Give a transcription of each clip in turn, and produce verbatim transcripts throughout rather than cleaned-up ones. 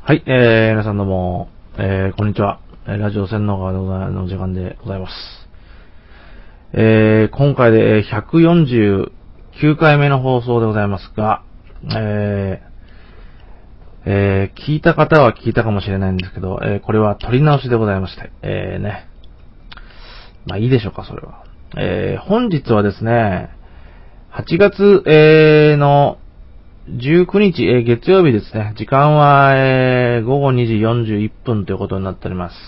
はい、えー、皆さんどうも、えー、こんにちは。ラジオ洗脳川の時間でございます。えー、今回でひゃくよんじゅうきゅうかいめの放送でございますが、えー、えー、聞いた方は聞いたかもしれないんですけど、えー、これは撮り直しでございまして、えーね。まあいいでしょうか、それは。えー、本日はですね、はちがつ、えー、の、じゅうくにち、えー、月曜日ですね。時間は、えー、ごごにじよんじゅういっぷんということになっております。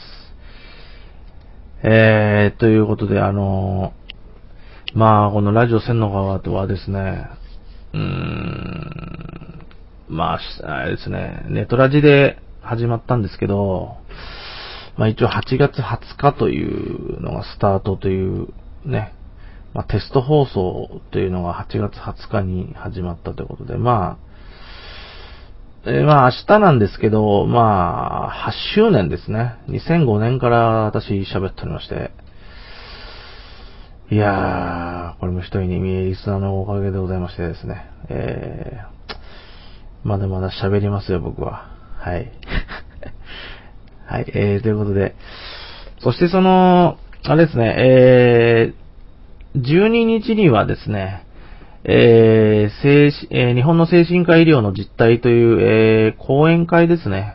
えー、ということで、あのー、まあ、このラジオ千の川とはですね、うーん、まあ、あれですね、ネトラジで始まったんですけど、まあ一応はちがつはつかというのがスタートというね、まあテスト放送というのがはちがつはつかに始まったということで、まあ、えー、まあ明日なんですけど、まあ、はっしゅうねんですね。にせんごねんから私喋っておりまして。いやー、これも一人に見えリスナーのおかげでございましてですね。えー、まだまだ喋りますよ、僕は。はい。はい、えー、ということで。そしてその、あれですね、えー、じゅうににちにはですね、えー精神えー、日本の精神科医療の実態という、えー、講演会ですね。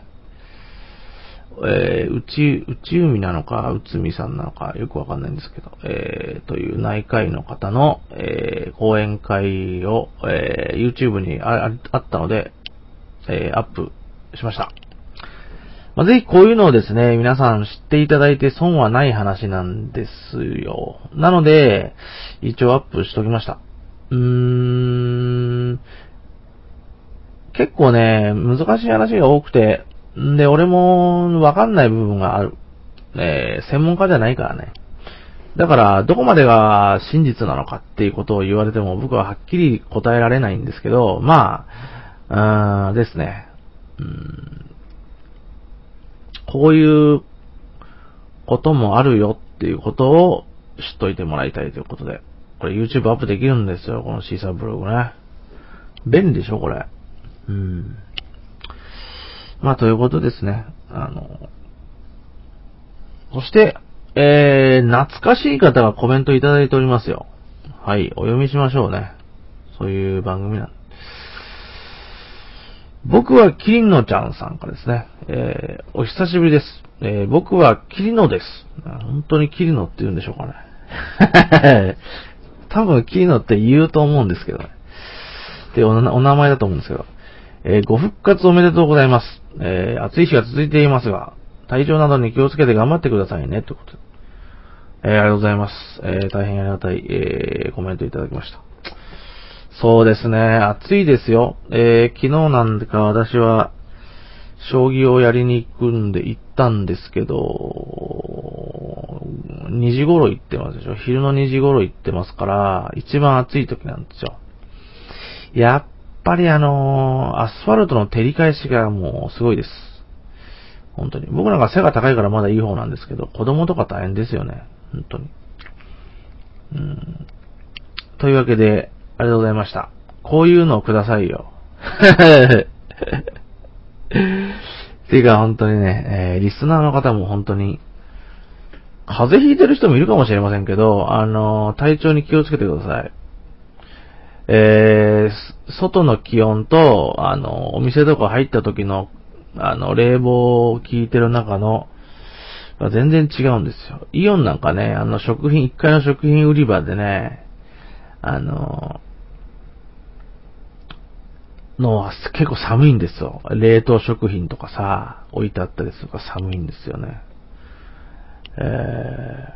えー、内、内海なのか、内海さんなのか、よくわかんないんですけど、えー、という内科医の方の、えー、講演会を、えー、YouTube にあ、あ、あったので、えー、アップしました。まあ、ぜひこういうのをですね、皆さん知っていただいて損はない話なんですよ。なので、一応アップしときました。うーん、結構ね、難しい話が多くて、んで、俺もわかんない部分がある。えー、専門家じゃないからね。だから、どこまでが真実なのかっていうことを言われても僕ははっきり答えられないんですけど、まあ、うーんですね。うーんこういうこともあるよっていうことを知っといてもらいたいということで。これ YouTube アップできるんですよ、このシーサーブログね。便利でしょ、これ。うん。まあ、ということですね。あの、そして、えー、懐かしい方がコメントいただいておりますよ。はい、お読みしましょうね。そういう番組なんで。僕はキリノちゃんさんからですね。えー、お久しぶりです。えー、僕はキリノです。本当にキリノって言うんでしょうかね。多分キリノって言うと思うんですけどね。で、おな、お名前だと思うんですけど。えー、ご復活おめでとうございます。えー、暑い日が続いていますが、体調などに気をつけて頑張ってくださいね。ということで。えー、ありがとうございます。えー、大変ありがたい、えー、コメントいただきました。そうですね、暑いですよ。えー、昨日なんでか私は、将棋をやりに行くんで行ったんですけど、にじ頃行ってますでしょ。昼のにじ頃行ってますから、一番暑い時なんですよ。やっぱりあのー、アスファルトの照り返しがもうすごいです。本当に。僕なんか背が高いからまだいい方なんですけど、子供とか大変ですよね。本当に。うん。というわけで、ありがとうございました。こういうのをくださいよ。ていうか本当にね、えー、リスナーの方も本当に、風邪ひいてる人もいるかもしれませんけど、あの、体調に気をつけてください。えー、外の気温と、あの、お店とか入った時の、あの、冷房を効いてる中の、全然違うんですよ。イオンなんかね、あの、食品、一階の食品売り場でね、あの、のは結構寒いんですよ。冷凍食品とかさ、置いてあったりとか寒いんですよね。え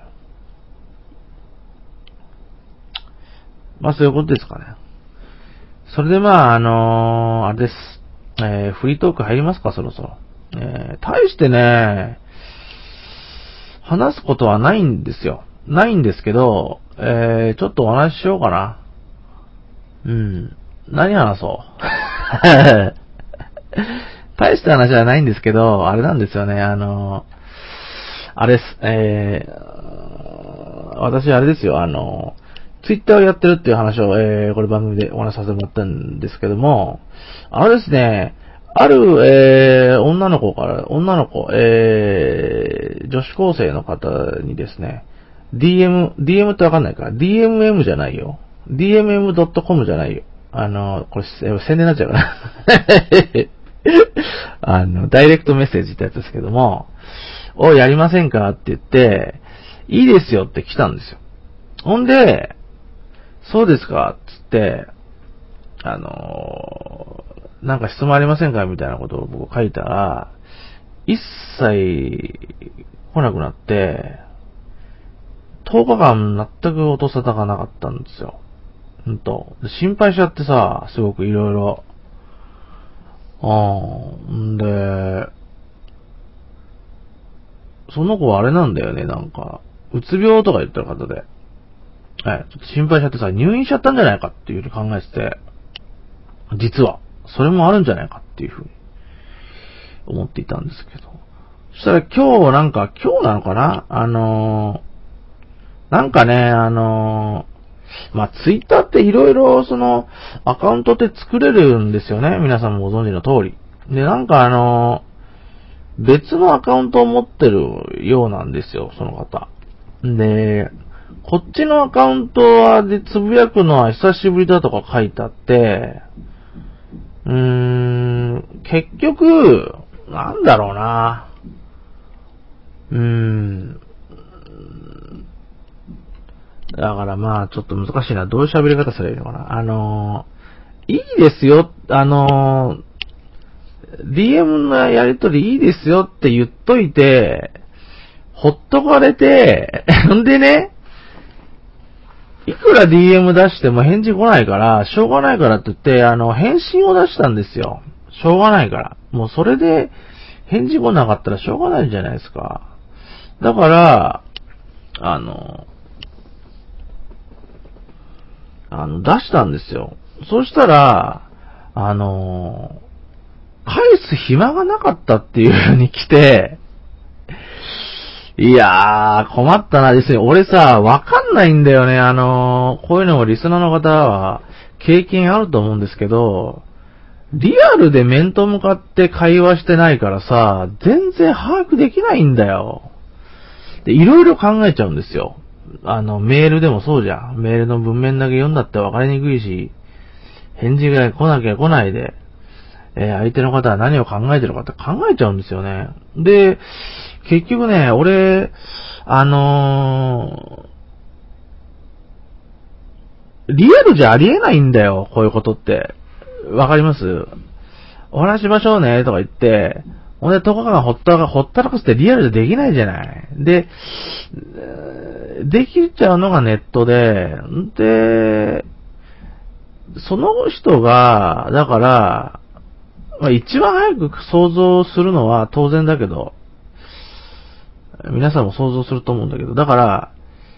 ー、まあそういうことですかね。それでまあ、あのー、あれです。えー、フリートーク入りますか、そろそろ。えー、大してね、話すことはないんですよ。ないんですけど、えー、ちょっとお話ししようかな。うん。何話そう。大した話はないんですけど、あれなんですよね、あの、あれです、えー、私あれですよ、あの、ツイッターをやってるっていう話を、えー、これ番組でお話しさせてもらったんですけども、あのですね、 ある、えー、女の子から、女の子、えー、女子高生の方にですね、ディーエム、ディーエム ってわかんないか ?ディーエムエム じゃないよ。ディーエムエムドットコム じゃないよ。あの、これ、宣伝になっちゃうかな。あの、ダイレクトメッセージってやつですけども、をやりませんかって言って、いいですよって来たんですよ。ほんで、そうですかつって、あのー、なんか質問ありませんかみたいなことを僕書いたら、一切来なくなって、とおかかん全く音沙汰がなかったんですよ。ほんと。心配しちゃってさ、すごくいろいろ。あんで、その子はあれなんだよね、なんか、うつ病とか言ってる方で。はい。ちょっと心配しちゃってさ、入院しちゃったんじゃないかっていうふうに考えてて、実は、それもあるんじゃないかっていうふうに思っていたんですけど。そしたら今日なんか、今日なのかなあのー、なんかね、あのー、まあ、ツイッターっていろいろその、アカウントって作れるんですよね。皆さんもご存知の通り。で、なんかあのー、別のアカウントを持ってるようなんですよ、その方。で、こっちのアカウントはでつぶやくのは久しぶりだとか書いてあって、うーん、結局、なんだろうな。うーん。だからまあ、ちょっと難しいな。どういう喋り方すればいいのかな。あのー、いいですよ。あのー、ディーエム のやりとりいいですよって言っといて、ほっとかれて、んでね、いくら ディーエム 出しても返事来ないから、しょうがないからって言って、あの、返信を出したんですよ。しょうがないから。もうそれで、返事来なかったらしょうがないじゃないですか。だから、あの、あの、出したんですよ。そしたら、あの、返す暇がなかったっていう風に来て、いやー、困ったな。ですね、俺さ、わかんないんだよね。あのー、こういうのもリスナーの方は経験あると思うんですけど、リアルで面と向かって会話してないからさ、全然把握できないんだよ。で、いろいろ考えちゃうんですよ。あの、メールでもそうじゃん。メールの文面だけ読んだってわかりにくいし、返事が来なきゃ来ないで、えー、相手の方は何を考えてるかって考えちゃうんですよね。で、結局ね、俺、あのー、リアルじゃありえないんだよ、こういうことって。わかります？お話しましょうね、とか言って、ほんで、とかがほったらか、ほったらかすってリアルでできないじゃない。で、できちゃうのがネットで、で、その人が、だから、まあ、一番早く想像するのは当然だけど、皆さんも想像すると思うんだけど、だから、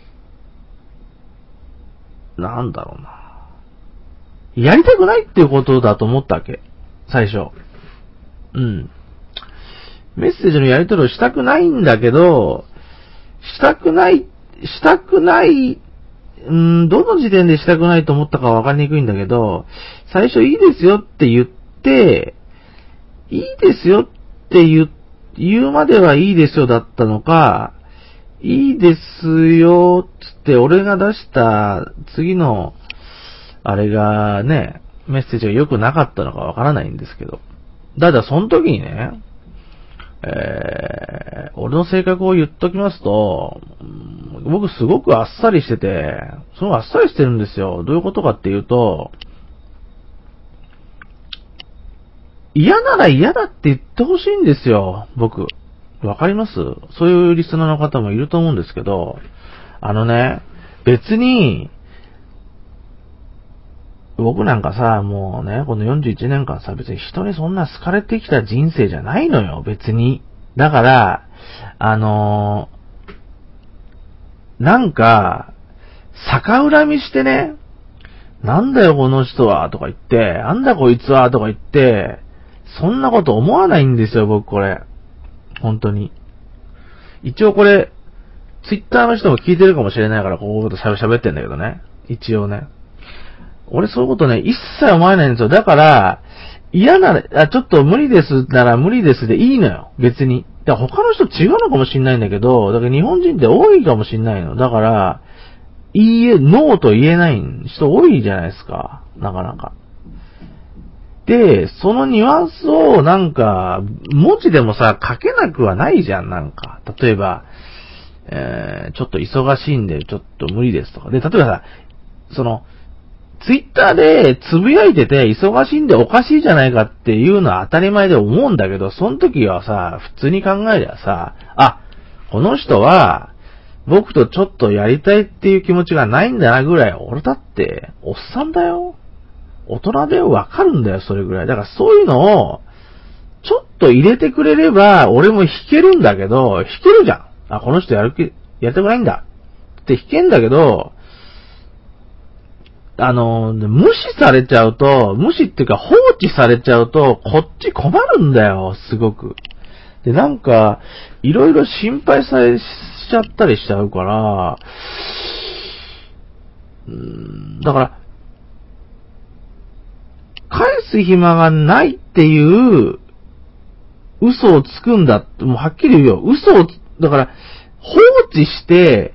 なんだろうな。やりたくないっていうことだと思ったわけ。最初。うん。メッセージのやり取りをしたくないんだけど、したくない、したくない、うん、どの時点でしたくないと思ったかわかりにくいんだけど、最初いいですよって言って、いいですよって言、言うまではいいですよだったのか、いいですよつって俺が出した次の、あれがね、メッセージが良くなかったのかわからないんですけど。だからその時にね、えー、俺の性格を言っときますと、僕すごくあっさりしてて、すごくあっさりしてるんですよ。どういうことかっていうと、嫌なら嫌だって言ってほしいんですよ、僕。わかります？そういうリスナーの方もいると思うんですけど、あのね、別に、僕なんかさ、もうね、このよんじゅういちねんかんさ、別に人にそんな好かれてきた人生じゃないのよ、別に。だから、あのー、なんか、逆恨みしてね、なんだよこの人は、とか言って、なんだこいつは、とか言って、そんなこと思わないんですよ、僕これ。本当に。一応これ、ツイッターの人も聞いてるかもしれないから、こういうこと喋ってんだけどね。一応ね。俺そういうことね、一切思えないんですよ。だから、 嫌なら、あ、ちょっと無理ですなら無理ですでいいのよ。別に。だから他の人違うのかもしんないんだけど、だから日本人って多いかもしんないの。だから、いいえ、ノーと言えない人多いじゃないですか。なかなか。で、そのニュアンスをなんか、文字でもさ、書けなくはないじゃん、なんか。例えば、えー、ちょっと忙しいんで、ちょっと無理ですとか。で、例えばさ、その、ツイッターでつぶやいてて忙しいんでおかしいじゃないかっていうのは当たり前で思うんだけど、その時はさ、普通に考えりゃさ、あ、この人は、僕とちょっとやりたいっていう気持ちがないんだなぐらい、俺だって、おっさんだよ。大人でわかるんだよ、それぐらい。だからそういうのを、ちょっと入れてくれれば、俺も弾けるんだけど、弾けるじゃん。あ、この人やる気、やりたくないんだ。って弾けんだけど、あの、無視されちゃうと、無視っていうか放置されちゃうと、こっち困るんだよ、すごく。で、なんか、いろいろ心配されしちゃったりしちゃうから、うーん、だから、返す暇がないっていう嘘をつくんだ。もうはっきり言うよ。嘘を、だから、放置して、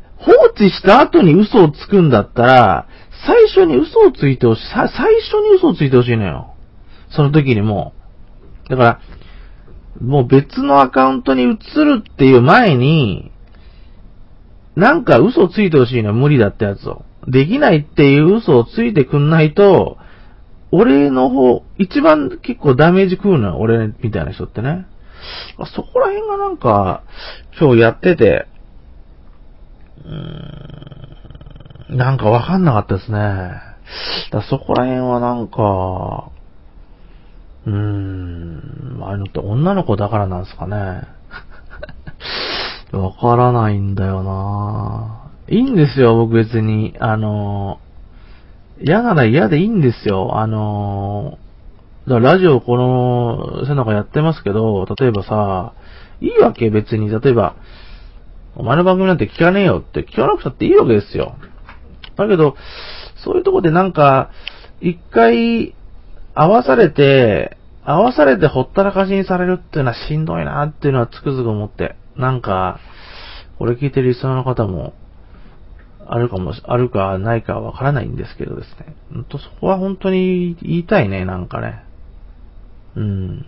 放置した後に嘘をつくんだったら、最初に嘘をついてほしい。最初に嘘をついてほしいのよ。その時にもう。だから、もう別のアカウントに移るっていう前に、なんか嘘をついてほしいのよ。無理だってやつを。できないっていう嘘をついてくんないと、俺の方、一番結構ダメージ食うのよ。俺みたいな人ってね。そこら辺がなんか、今日やってて、うーん、なんかわかんなかったですね。だそこら辺はなんか、うーん、ああいうのって女の子だからなんですかね。わからないんだよないいんですよ、僕別に。あの、嫌なら嫌でいいんですよ。あの、だからラジオこの、背中やってますけど、例えばさ、いいわけ別に。例えば、お前の番組なんて聞かねえよって聞かなくたっていいわけですよ。だけど、そういうとこでなんか、一回、合わされて、合わされてほったらかしにされるっていうのはしんどいなっていうのはつくづく思って。なんか、これ聞いてるリスナーの方も、あるかも、あるかないかわからないんですけどですね。ほんとそこは本当に言いたいね、なんかね。うん。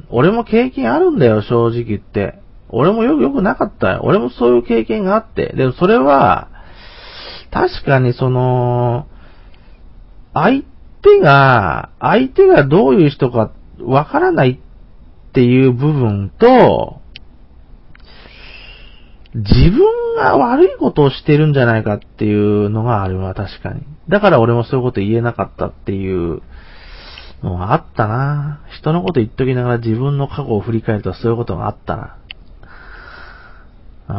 俺も経験あるんだよ、正直言って。俺もよく、よくなかったよ。俺もそういう経験があって。でもそれは、確かにその、相手が、相手がどういう人かわからないっていう部分と、自分が悪いことをしてるんじゃないかっていうのがあるわ、確かに。だから俺もそういうこと言えなかったっていうのがあったな。人のこと言っときながら自分の過去を振り返るとそういうことがあったな。うん。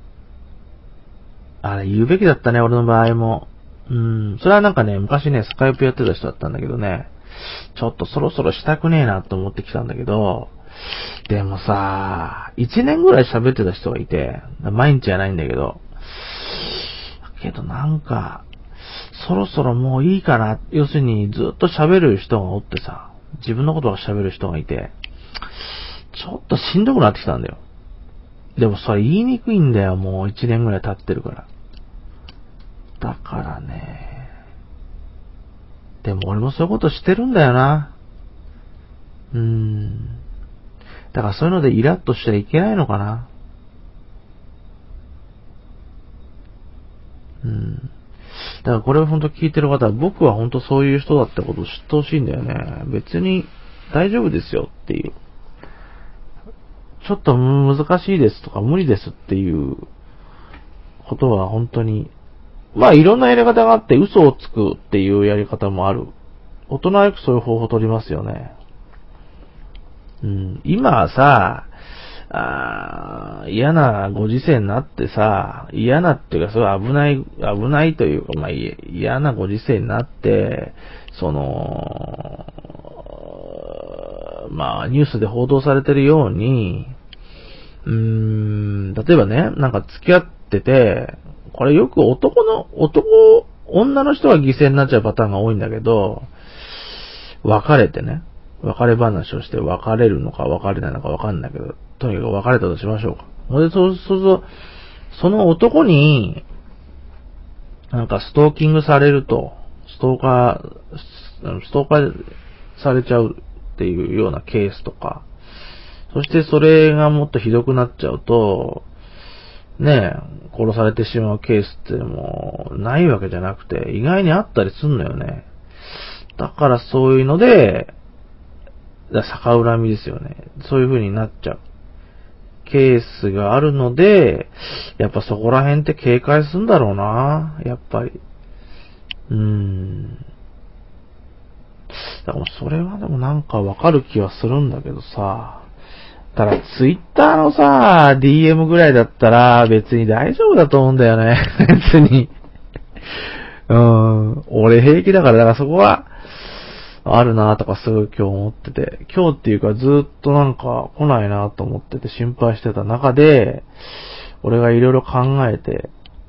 あれ言うべきだったね、俺の場合も。うん。それはなんかね、昔ね、スカイプやってた人だったんだけどね、ちょっとそろそろしたくねえなと思ってきたんだけど、でもさ、一年ぐらい喋ってた人がいて、毎日じゃないんだけど、けどなんか、そろそろもういいかな、要するにずっと喋る人がおってさ、自分のことが喋る人がいて、ちょっとしんどくなってきたんだよ。でもそれ言いにくいんだよ、もう一年ぐらい経ってるから。だからね、でも俺もそういうことしてるんだよな。うーん。だからそういうのでイラッとしちゃいけないのかな。うん。だからこれを本当聞いてる方は、僕は本当そういう人だってことを知ってほしいんだよね。別に大丈夫ですよっていう。ちょっと難しいですとか無理ですっていうことは本当に、まあいろんなやり方があって嘘をつくっていうやり方もある。大人はよくそういう方法を取りますよね。うん、今はさ、あ嫌なご時世になってさ、嫌なっていうか、それは危ない、危ないというか、まあ、嫌なご時世になって、その、まあ、ニュースで報道されてるように、うーん、例えばね、なんか付き合ってて、これよく男の、男、女の人が犠牲になっちゃうパターンが多いんだけど、別れてね。 別れ話をして別れるのか別れないのかわかんないけど、とにかく別れたとしましょうか。ほんで、そうすると、その男に、なんかストーキングされると、ストーカー、ストーカーされちゃうっていうようなケースとか、そしてそれがもっとひどくなっちゃうと、ねえ、殺されてしまうケースってもうないわけじゃなくて、意外にあったりすんのよね。だからそういうので、逆恨みですよね。そういう風になっちゃうケースがあるので、やっぱそこら辺って警戒するんだろうな、やっぱり。うーん。だからそれはでもなんかわかる気はするんだけどさ。ただツイッターのさ、ディーエム ぐらいだったら別に大丈夫だと思うんだよね。別に。うーん。俺平気だから、だからそこは、あるなとかすぐ今日思ってて、今日っていうかずっとなんか来ないなと思ってて心配してた中で、俺がいろいろ考えて、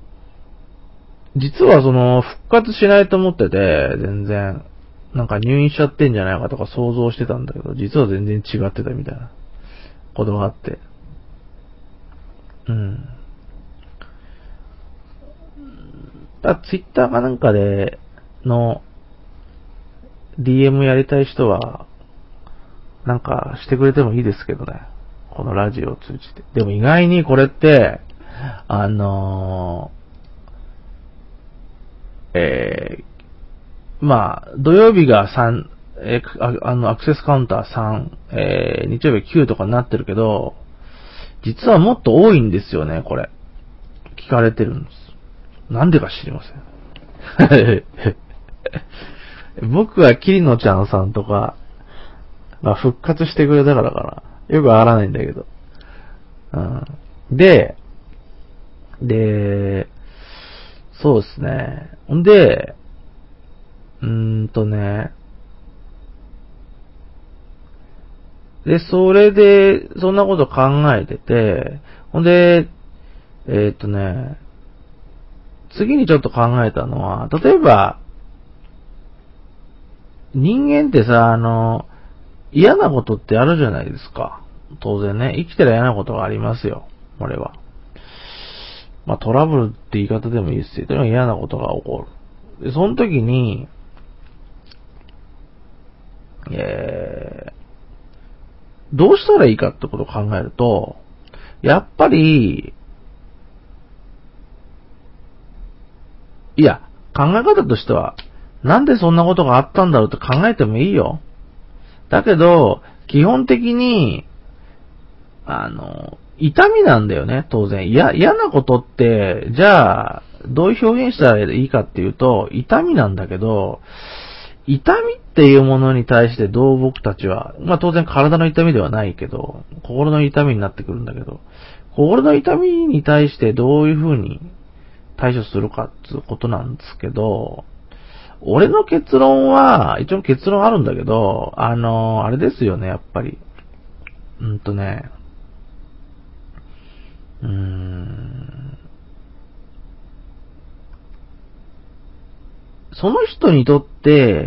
実はその復活しないと思ってて、全然、なんか入院しちゃってんじゃないかとか想像してたんだけど、実は全然違ってたみたいなことがあって。うん。だツイッターかなんかでの、ディーエム やりたい人は、なんかしてくれてもいいですけどね。このラジオを通じて。でも意外にこれって、あのー、えー、まあ、土曜日がさん、えー、あ, あの、アクセスカウンターさん、えー、日曜日きゅうとかになってるけど、実はもっと多いんですよね、これ。聞かれてるんです。なんでか知りません。僕はキリノちゃんさんとか、まあ、復活してくれたからかな。よくわからないんだけど。うん、で、で、そうですね。んで、うーんとね、で、それで、そんなこと考えてて、ほんで、えー、っとね、次にちょっと考えたのは、例えば、人間ってさ、あの、嫌なことってあるじゃないですか。当然ね、生きてる嫌なことがありますよ。俺は。まあ、トラブルって言い方でもいいですよ。でも嫌なことが起こる。で、その時に、えー、どうしたらいいかってことを考えると、やっぱり、いや、考え方としては、なんでそんなことがあったんだろうって考えてもいいよ。だけど、基本的に、あの、痛みなんだよね、当然。いや、嫌なことって、じゃあ、どういう表現したらいいかっていうと、痛みなんだけど、痛みっていうものに対してどう僕たちは、まあ当然体の痛みではないけど、心の痛みになってくるんだけど、心の痛みに対してどういうふうに対処するかっていうことなんですけど、俺の結論は、一応結論あるんだけど、あの、あれですよね、やっぱり。うんとね、うーん、その人にとって、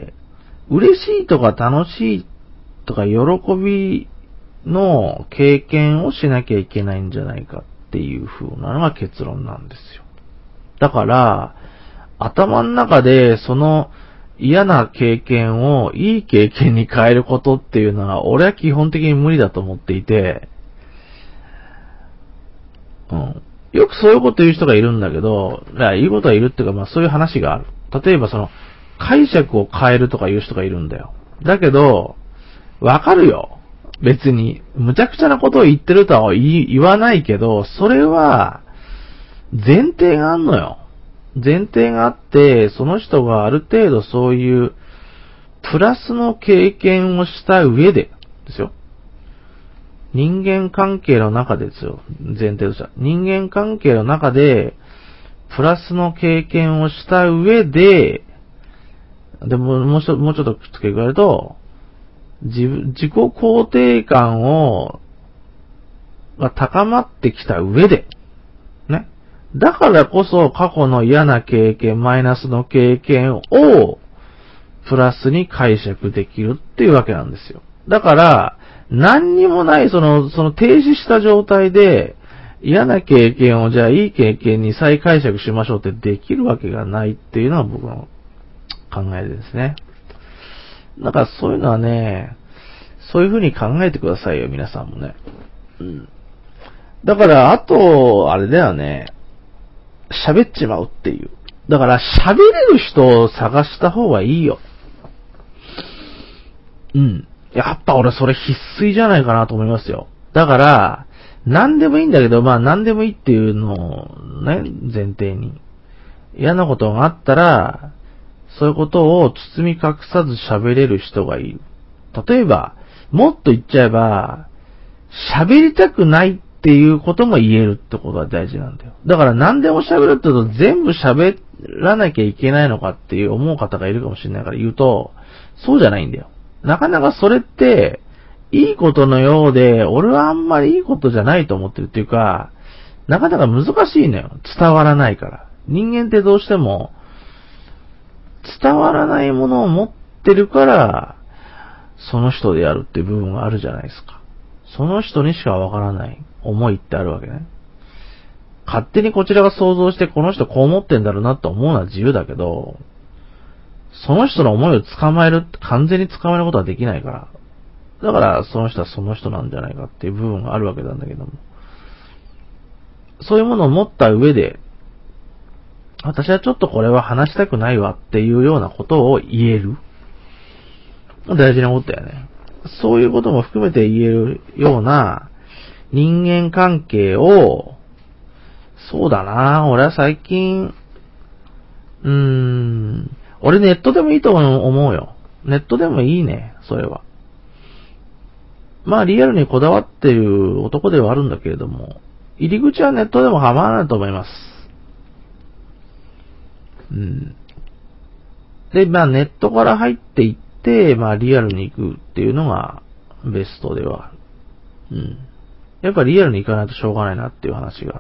嬉しいとか楽しいとか喜びの経験をしなきゃいけないんじゃないかっていう風なのが結論なんですよ。だから、頭の中でその嫌な経験をいい経験に変えることっていうのは、俺は基本的に無理だと思っていて、うん。よくそういうこと言う人がいるんだけど、言うことはいるっていうか、まあそういう話がある。例えばその、解釈を変えるとか言う人がいるんだよ。だけど、わかるよ。別に、むちゃくちゃなことを言ってるとは言わないけど、それは、前提があんのよ。前提があって、その人がある程度そういう、プラスの経験をした上で、ですよ。人間関係の中でですよ。前提としては。人間関係の中で、プラスの経験をした上で、でも、もうちょもうちょっと付け加えると、自分、自己肯定感を、が高まってきた上で、ね。だからこそ過去の嫌な経験、マイナスの経験を、プラスに解釈できるっていうわけなんですよ。 だから、何にもない、その、その停止した状態で、嫌な経験をじゃあいい経験に再解釈しましょうってできるわけがないっていうのは僕の考えですね。だからそういうのはね、そういう風に考えてくださいよ、皆さんもね。うん。だから、あと、あれだよね。喋っちまうっていう。だから、喋れる人を探した方がいいよ。うん。やっぱ俺それ必須じゃないかなと思いますよ。だから、何でもいいんだけど、まあ何でもいいっていうのをね、前提に。嫌なことがあったら、そういうことを包み隠さず喋れる人がいる。例えば、もっと言っちゃえば、喋りたくないっていうことも言えるってことが大事なんだよ。だから何でも喋るって言うと全部喋らなきゃいけないのかっていう思う方がいるかもしれないから言うと、そうじゃないんだよ。なかなかそれって、いいことのようで、俺はあんまりいいことじゃないと思ってるっていうか、なかなか難しいのよ。伝わらないから。人間ってどうしても、伝わらないものを持ってるから、その人でやるっていう部分があるじゃないですか。その人にしかわからない思いってあるわけね。勝手にこちらが想像してこの人こう思ってんだろうなと思うのは自由だけど、その人の思いを捕まえる、完全に捕まえることはできないから。だからその人はその人なんじゃないかっていう部分があるわけなんだけども。そういうものを持った上で、私はちょっとこれは話したくないわっていうようなことを言える。大事なことだよね。そういうことも含めて言えるような人間関係を、そうだな、俺は最近、うーん、俺ネットでもいいと思うよ。ネットでもいいね、それは。まあリアルにこだわってる男ではあるんだけれども、入り口はネットでも構わないと思います。うん。で、まあネットから入っていって、まあリアルに行くっていうのがベストではある。うん。やっぱリアルに行かないとしょうがないなっていう話があって。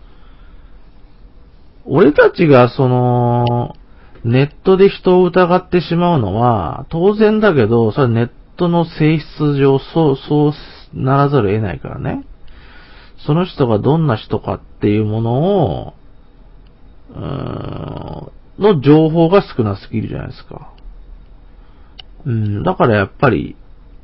俺たちがその、ネットで人を疑ってしまうのは、当然だけど、それはネットの性質上、そう、そうならざるを得ないからね。その人がどんな人かっていうものを、うーん、の情報が少なすぎるじゃないですか。うん、だからやっぱり、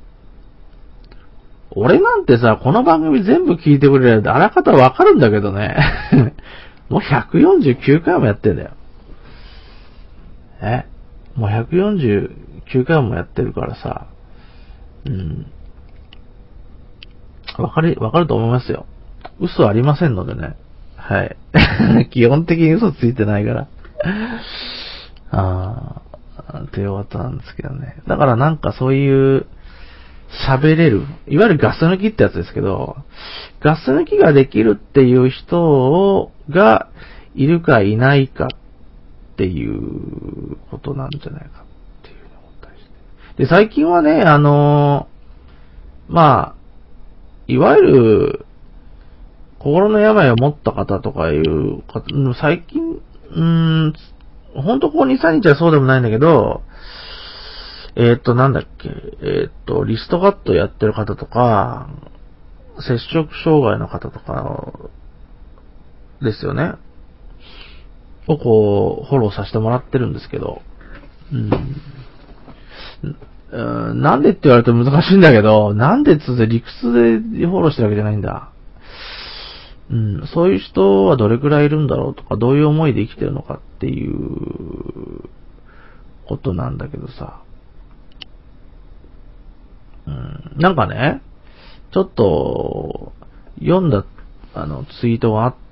俺なんてさ、この番組全部聞いてくれるあらかたわかるんだけどね。もうひゃくよんじゅうきゅうかいもやってんだよ。えもうひゃくよんじゅうきゅうかいもやってるからさ、うん。わかり、わかると思いますよ。嘘ありませんのでね。はい。基本的に嘘ついてないから。あー、っていうことなんですけどね。だからなんかそういう、喋れる。いわゆるガス抜きってやつですけど、ガス抜きができるっていう人を、がいるかいないかっていうことなんじゃないかっていうのを思ったりして。で、最近はね、あのー、まあ、いわゆる、心の病を持った方とかいう、最近、うーん、ほんとここに、さんにちはそうでもないんだけど、えーっと、なんだっけ、えーっと、リストカットやってる方とか、摂食障害の方とか、ですよね。をこう、フォローさせてもらってるんですけど、うん。うん、なんでって言われると難しいんだけど、なんでつって理屈でフォローしてるわけじゃないんだ。うん、そういう人はどれくらいいるんだろうとか、どういう思いで生きてるのかっていうことなんだけどさ。うん、なんかね、ちょっと、読んだ、あの、ツイートがあって、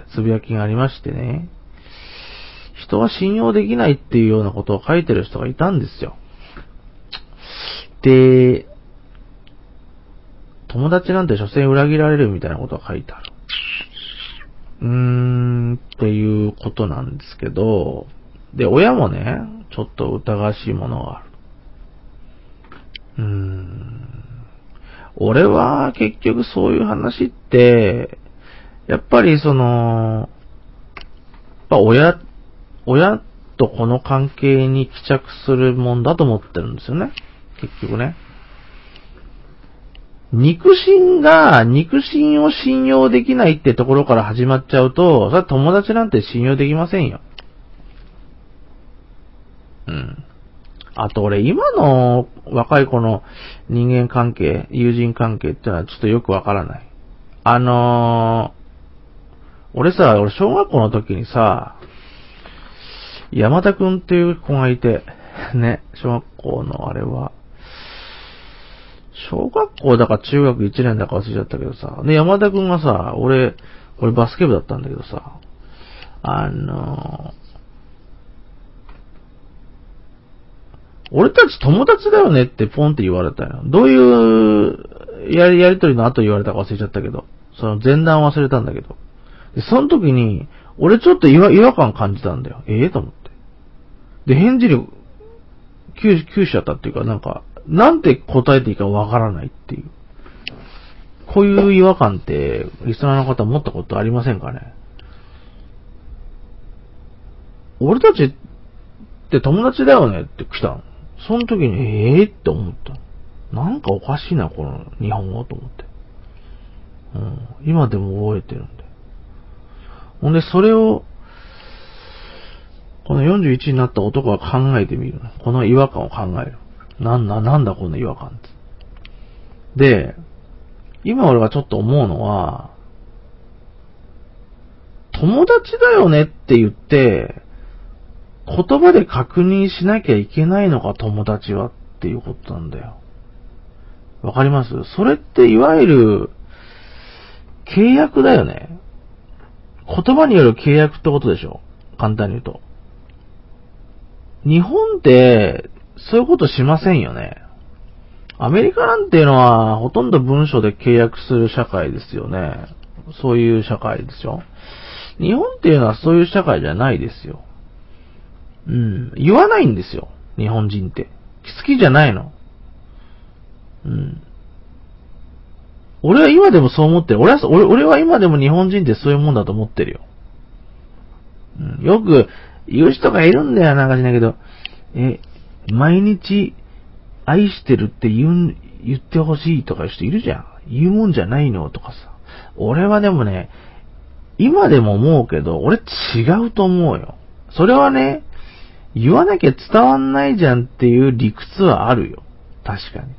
つぶやきがありましてね、人は信用できないっていうようなことを書いてる人がいたんですよ。で、友達なんて所詮裏切られるみたいなことが書いてある。うーん、っていうことなんですけど、で、親もね、ちょっと疑わしいものがある。うーん。俺は結局そういう話って、やっぱりその、やっぱ親、親とこの関係に帰着するもんだと思ってるんですよね。結局ね。 肉親が、肉親を信用できないってところから始まっちゃうと、それは友達なんて信用できませんよ。うん。あと俺、今の若い子の人間関係、友人関係ってのはちょっとよくわからない。あのー、俺さ、俺小学校の時にさ、山田くんっていう子がいて、ね、小学校のあれは、小学校だか中学いちねんだか忘れちゃったけどさ、で、山田くんがさ、俺、俺バスケ部だったんだけどさ、あのー、俺たち友達だよねってポンって言われたよ。どういうやり、やりとりの後言われたか忘れちゃったけど、その前段忘れたんだけど。で、その時に、俺ちょっと違和、違和感感じたんだよ。ええー、と思って。で、返事に、急、急しちゃったっていうか、なんか、なんて答えていいかわからないっていう。こういう違和感って、リスナーの方持ったことありませんかね？俺たちって友達だよねって来たの。その時に、ええー、って思った。なんかおかしいな、この日本語と思って。うん、今でも覚えてるんで。ほんで、それを、このよんじゅういちになった男は考えてみる。この違和感を考える。なんだ、なんだこの違和感って。で、今俺がちょっと思うのは、友達だよねって言って、言葉で確認しなきゃいけないのか、友達はっていうことなんだよ。わかります？それっていわゆる、契約だよね。言葉による契約ってことでしょ？簡単に言うと。日本って、そういうことしませんよね。アメリカなんていうのは、ほとんど文書で契約する社会ですよね。そういう社会ですよ。日本っていうのはそういう社会じゃないですよ。うん。言わないんですよ。日本人って。好きじゃないの。うん。俺は今でもそう思ってる。俺は、俺、俺は今でも日本人ってそういうもんだと思ってるよ。うん。よく言う人がいるんだよ、なんかしないけど。え、毎日愛してるって言う、言ってほしいとかいう人いるじゃん。言うもんじゃないのとかさ。俺はでもね、今でも思うけど、俺違うと思うよ。それはね、言わなきゃ伝わんないじゃんっていう理屈はあるよ。確かに。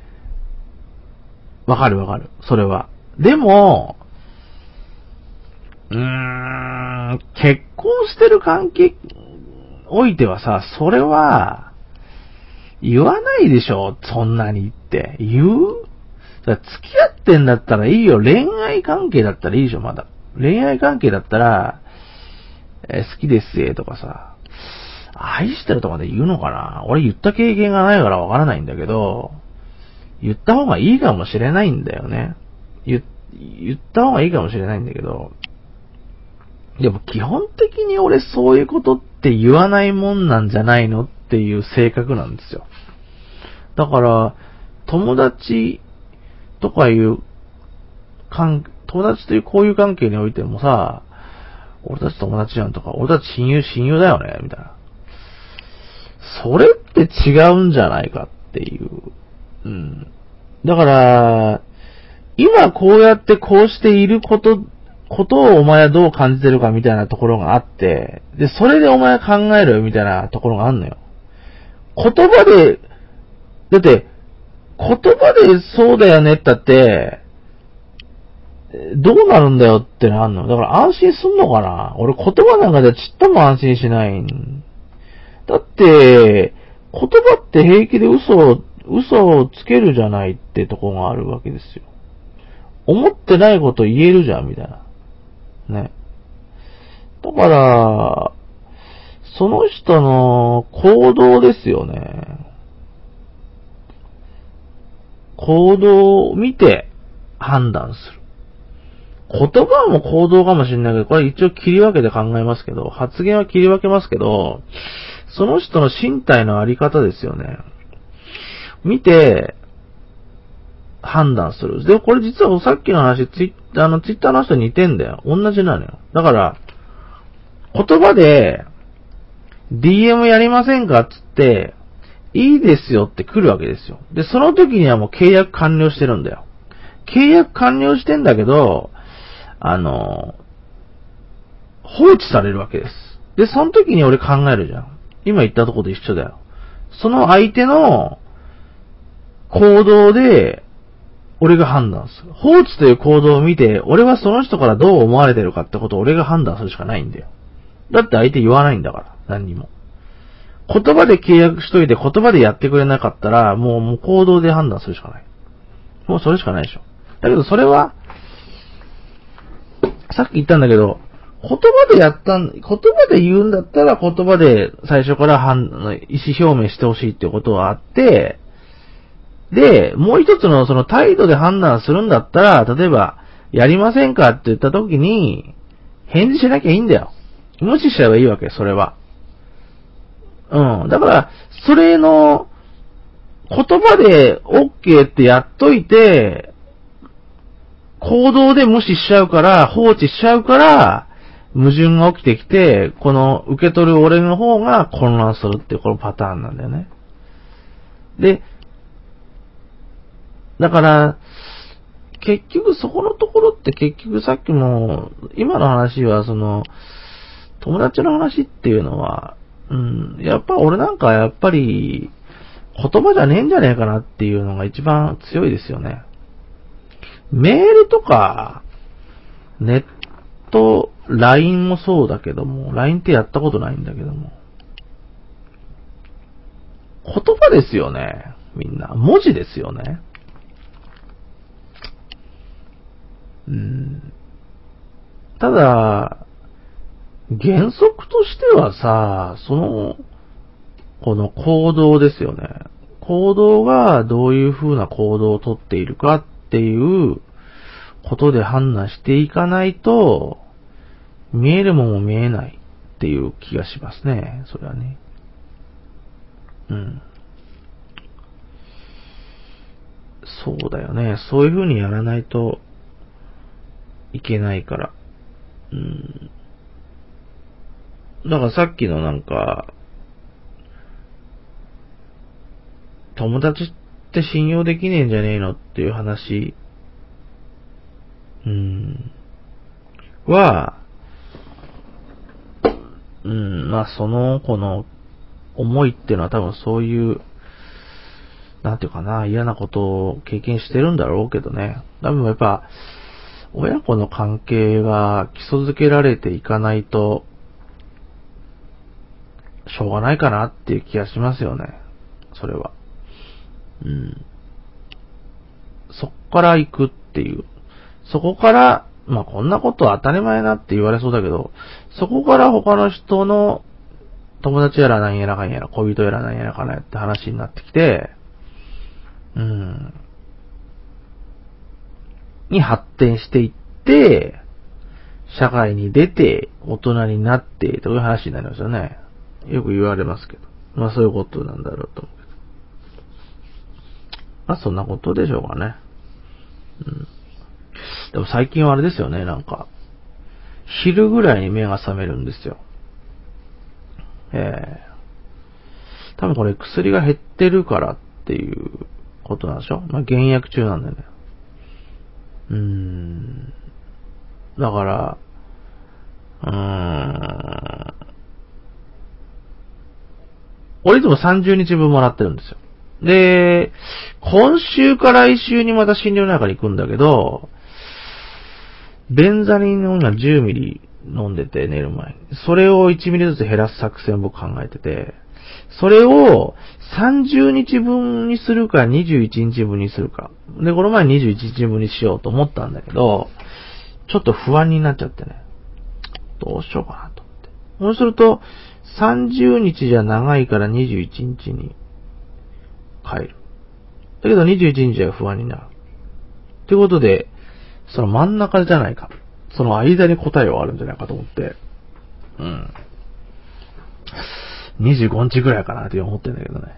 わかるわかる。それは。でも、うーん、結婚してる関係おいてはさ、それは、言わないでしょ、そんなにって。言う？付き合ってんだったらいいよ。恋愛関係だったらいいでしょ、まだ。恋愛関係だったら、えー、好きですえとかさ、愛してるとかで言うのかな？俺言った経験がないからわからないんだけど、言った方がいいかもしれないんだよね。言、言った方がいいかもしれないんだけど、でも基本的に俺そういうことって言わないもんなんじゃないのっていう性格なんですよ。だから、友達とかいう、友達という交友関係においてもさ、俺たち友達じゃんとか、俺たち親友親友だよね、みたいな。それって違うんじゃないかっていう。うん。だから、今こうやってこうしていること、ことをお前はどう感じてるかみたいなところがあって、で、それでお前は考えるみたいなところがあんのよ。言葉で、だって、言葉でそうだよねってって、どうなるんだよってのあんの。だから安心すんのかな？俺言葉なんかじゃちっとも安心しない。だって、言葉って平気で嘘を、嘘をつけるじゃないってとこがあるわけですよ。思ってないこと言えるじゃん、みたいな。ね。だから、その人の行動ですよね。行動を見て判断する。言葉も行動かもしれないけど、これ一応切り分けて考えますけど、発言は切り分けますけど、その人の身体のあり方ですよね。見て、判断する。で、これ実はさっきの話、ツイッターのツイッターの人に似てんだよ。同じなのよ。だから、言葉で、ディーエム やりませんかっつって、いいですよって来るわけですよ。で、その時にはもう契約完了してるんだよ。 契約完了してんだけど、あの、放置されるわけです。で、その時に俺考えるじゃん。今言ったところと一緒だよ。その相手の行動で、俺が判断する。放置という行動を見て、俺はその人からどう思われてるかってことを俺が判断するしかないんだよ。だって相手言わないんだから、何にも。言葉で契約しといて言葉でやってくれなかったら、もう、もう行動で判断するしかない。もうそれしかないでしょ。だけどそれは、さっき言ったんだけど、言葉でやったん、言葉で言うんだったら言葉で最初から意思表明してほしいっていうことはあって、で、もう一つのその態度で判断するんだったら、例えば、やりませんかって言った時に、返事しなきゃいいんだよ。無視しちゃえばいいわけ、それは。うん。だから、それの、言葉で OK ってやっといて、行動で無視しちゃうから、放置しちゃうから、矛盾が起きてきて、この受け取る俺の方が混乱するっていうこのパターンなんだよね。で、だから、結局そこのところって結局さっきも、今の話はその、友達の話っていうのは、うん、やっぱ俺なんかやっぱり、言葉じゃねえんじゃねえかなっていうのが一番強いですよね。メールとか、ネット、ライン もそうだけども、ライン ってやったことないんだけども。言葉ですよね、みんな。文字ですよね。うん、ただ、原則としてはさ、その、この行動ですよね。行動がどういう風な行動をとっているかっていうことで判断していかないと、見えるもんも見えないっていう気がしますね。それはね。うん。そうだよね。そういう風にやらないといけないから。うん。だからさっきのなんか、友達って信用できねえんじゃねえのっていう話、うん、は、うん、まあその子の思いっていうのは多分そういう、なんていうかな、嫌なことを経験してるんだろうけどね。多分やっぱ、親子の関係が基礎づけられていかないと、しょうがないかなっていう気がしますよね。それは。うん。そっから行くっていう。そこから、まあこんなことは当たり前なって言われそうだけど、そこから他の人の友達やらなんやらかんやら、恋人やらなんやらかんやらって話になってきて、うん。に発展していって、社会に出て、大人になって、という話になりますよね。よく言われますけど。まあそういうことなんだろうと思うけど。まあそんなことでしょうかね。うん。でも最近はあれですよね、なんか。昼ぐらいに目が覚めるんですよ。ええー。多分これ薬が減ってるからっていうことなんでしょ？まあ減薬中なんだよね。うーん。だから、うーん。俺いつもさんじゅうにちぶんもらってるんですよ。で、今週か来週にまた診療内科に行くんだけど、ベンザリンを今じゅうミリ飲んでて寝る前に。それをいちミリずつ減らす作戦を僕考えてて、それをさんじゅうにちぶんにするかにじゅういちにちぶんにするか。で、この前にじゅういちにちぶんにしようと思ったんだけど、ちょっと不安になっちゃってね。どうしようかなと思って。そうすると、さんじゅうにちじゃ長いからにじゅういちにちに帰る。だけどにじゅういちにちは不安になる。ということで、その真ん中じゃないか。その間に答えはあるんじゃないかと思って、うん。にじゅうごにちぐらいかなって思ってんだけどね。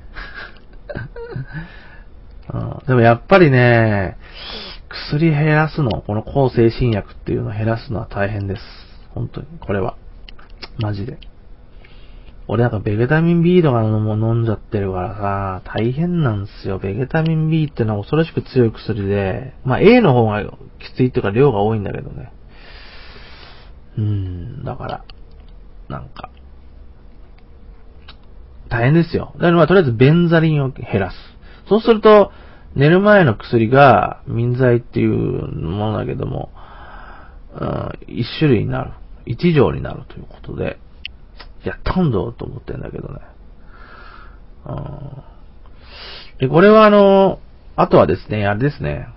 うん、でもやっぱりね、薬減らすの、この抗精神薬っていうのを減らすのは大変です。本当に、これは。マジで。 俺なんかベゲタミン B とかのも飲んじゃってるからさ、大変なんですよ。ベゲタミン B ってのは恐ろしく強い薬で、まあ A の方がきついっていうか量が多いんだけどね。うーん、だから、なんか、大変ですよ。だからまあとりあえずベンザリンを減らす。そうすると、寝る前の薬が民剤っていうものだけども、うん、一種類になる。一錠になるということで、やったんだと思ってんだけどね。うん、で、これはあの、あとはですね、あれですね、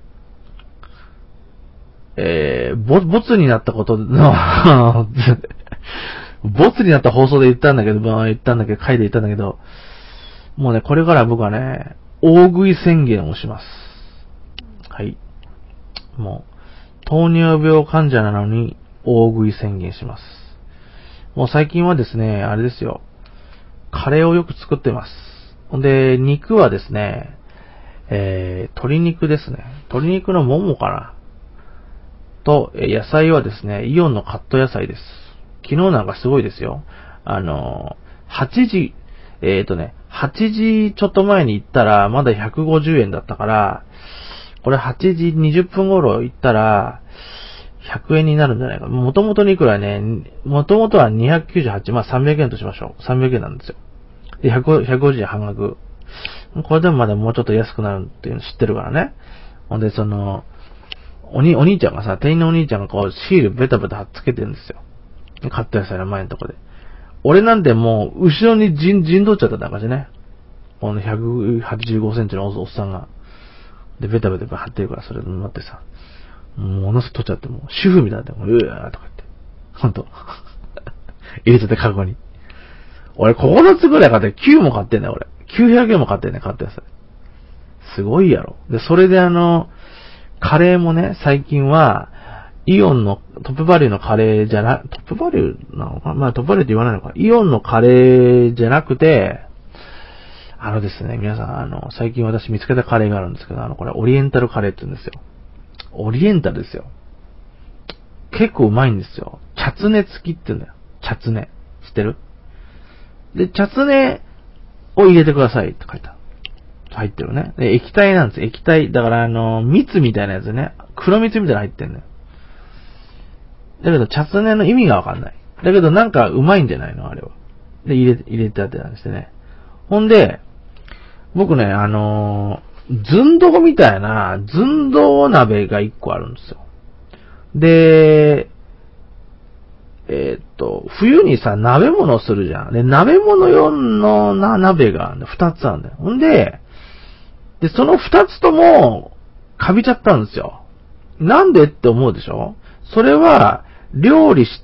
えー、ボ、ボツになったことの、ボツになった放送で言ったんだけど、まあ言ったんだけど、回で言ったんだけど、もうね、これから僕はね、大食い宣言をします。はい。もう、糖尿病患者なのに大食い宣言します。もう最近はですね、あれですよ。カレーをよく作ってます。ほんで、肉はですね、えー、鶏肉ですね。鶏肉のももかな。と、野菜はですね、イオンのカット野菜です。昨日なんかすごいですよ。あの、はちじ、えーとね、はちじちょっと前に行ったら、まだひゃくごじゅうえんだったから、これはちじにじゅっぷん頃行ったら、ひゃくえんになるんじゃないか。もともと肉はね、もともとはにひゃくきゅうじゅうはち、まあさんびゃくえんとしましょう。さんびゃくえんなんですよ。で、ひゃく、ひゃくごじゅうえん半額。これでもまだもうちょっと安くなるっていうの知ってるからね。ほんで、その、おに、お兄ちゃんがさ、店員のお兄ちゃんがこう、シールベタベタ貼っつけてるんですよ。買った野菜の前のとこで。俺なんてもう、後ろに陣、陣取っちゃった感じね。このひゃくはちじゅうごセンチのおっさんが。で、ベタベタ貼ってるから、それ待ってさ。ものすごく取っちゃって、もう、主婦みたいなって、もう、うわーとか言って。ほんと。入れちゃってカゴに。俺、ここのつぐらい買ってきゅうも買ってんだよ、俺。きゅうひゃくえんも買ってんね、買ったやつ。すごいやろ。で、それであの、カレーもね、最近は、イオンのトップバリューのカレーじゃな、トップバリューなのかまあトップバリューって言わないのか。イオンのカレーじゃなくて、あのですね、皆さん、あの、最近私見つけたカレーがあるんですけど、あの、これオリエンタルカレーって言うんですよ。オリエンタルですよ。結構うまいんですよ。チャツネ付きって言うんだよ。チャツネ。知ってる？で、チャツネを入れてくださいって書いてある。入ってるね。で、液体なんです。液体。だからあの、蜜みたいなやつね。黒蜜みたいなの入ってんのよ。だけど、チャツネの意味がわかんない。だけど、なんかうまいんじゃないのあれは。で、入れ、入れてあってなんですね。ほんで、僕ね、あのー、ずんどうみたいな、ずんどう鍋が一個あるんですよ。で、えー、っと、冬にさ、鍋物するじゃん。で、鍋物用のな、鍋が二つあるんだよ。ほんで、で、その二つとも、かびちゃったんですよ。なんでって思うでしょ？それは、料理して、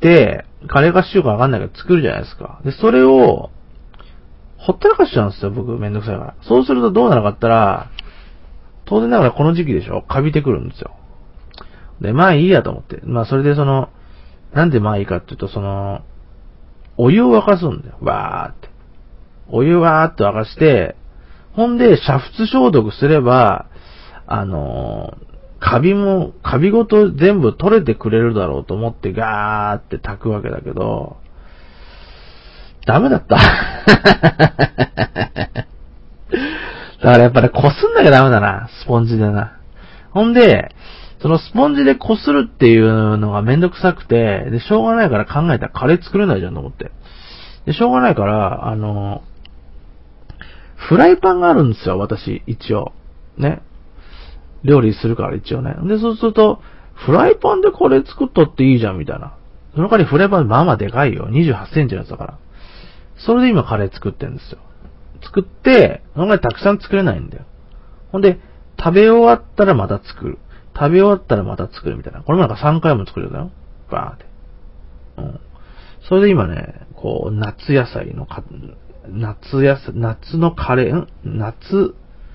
カレーかしようかわかんないけど作るじゃないですか。で、それを、ほったらかしちゃうんですよ、僕、めんどくさいから。そうするとどうなるかったら、当然ながらこの時期でしょ？かびてくるんですよ。で、まあいいやと思って。まあそれでその、なんでまあいいかっていうと、その、お湯を沸かすんだよ。わーって。お湯わーって沸かして、ほんで、煮沸消毒すれば、あのー、カビも、カビごと全部取れてくれるだろうと思ってガーって炊くわけだけど、ダメだった。だからやっぱりこすんなきゃダメだな、スポンジでな。ほんで、そのスポンジでこするっていうのがめんどくさくて、で、しょうがないから考えたらカレー作れないじゃんと思って。で、しょうがないから、あの、フライパンがあるんですよ、私、一応。ね。料理するから一応ね。で、そうすると、フライパンでこれ作っとっていいじゃん、みたいな。その代わりフライパンまあまあでかいよ。にじゅうはちセンチのやつだから。それで今カレー作ってるんですよ。作って、その代わりたくさん作れないんだよ。ほんで、食べ終わったらまた作る。食べ終わったらまた作るみたいな。これもなんかさんかいも作るんだよ。バーって。うん。それで今ね、こう、夏野菜のか、夏野菜、夏のカレー、ん夏、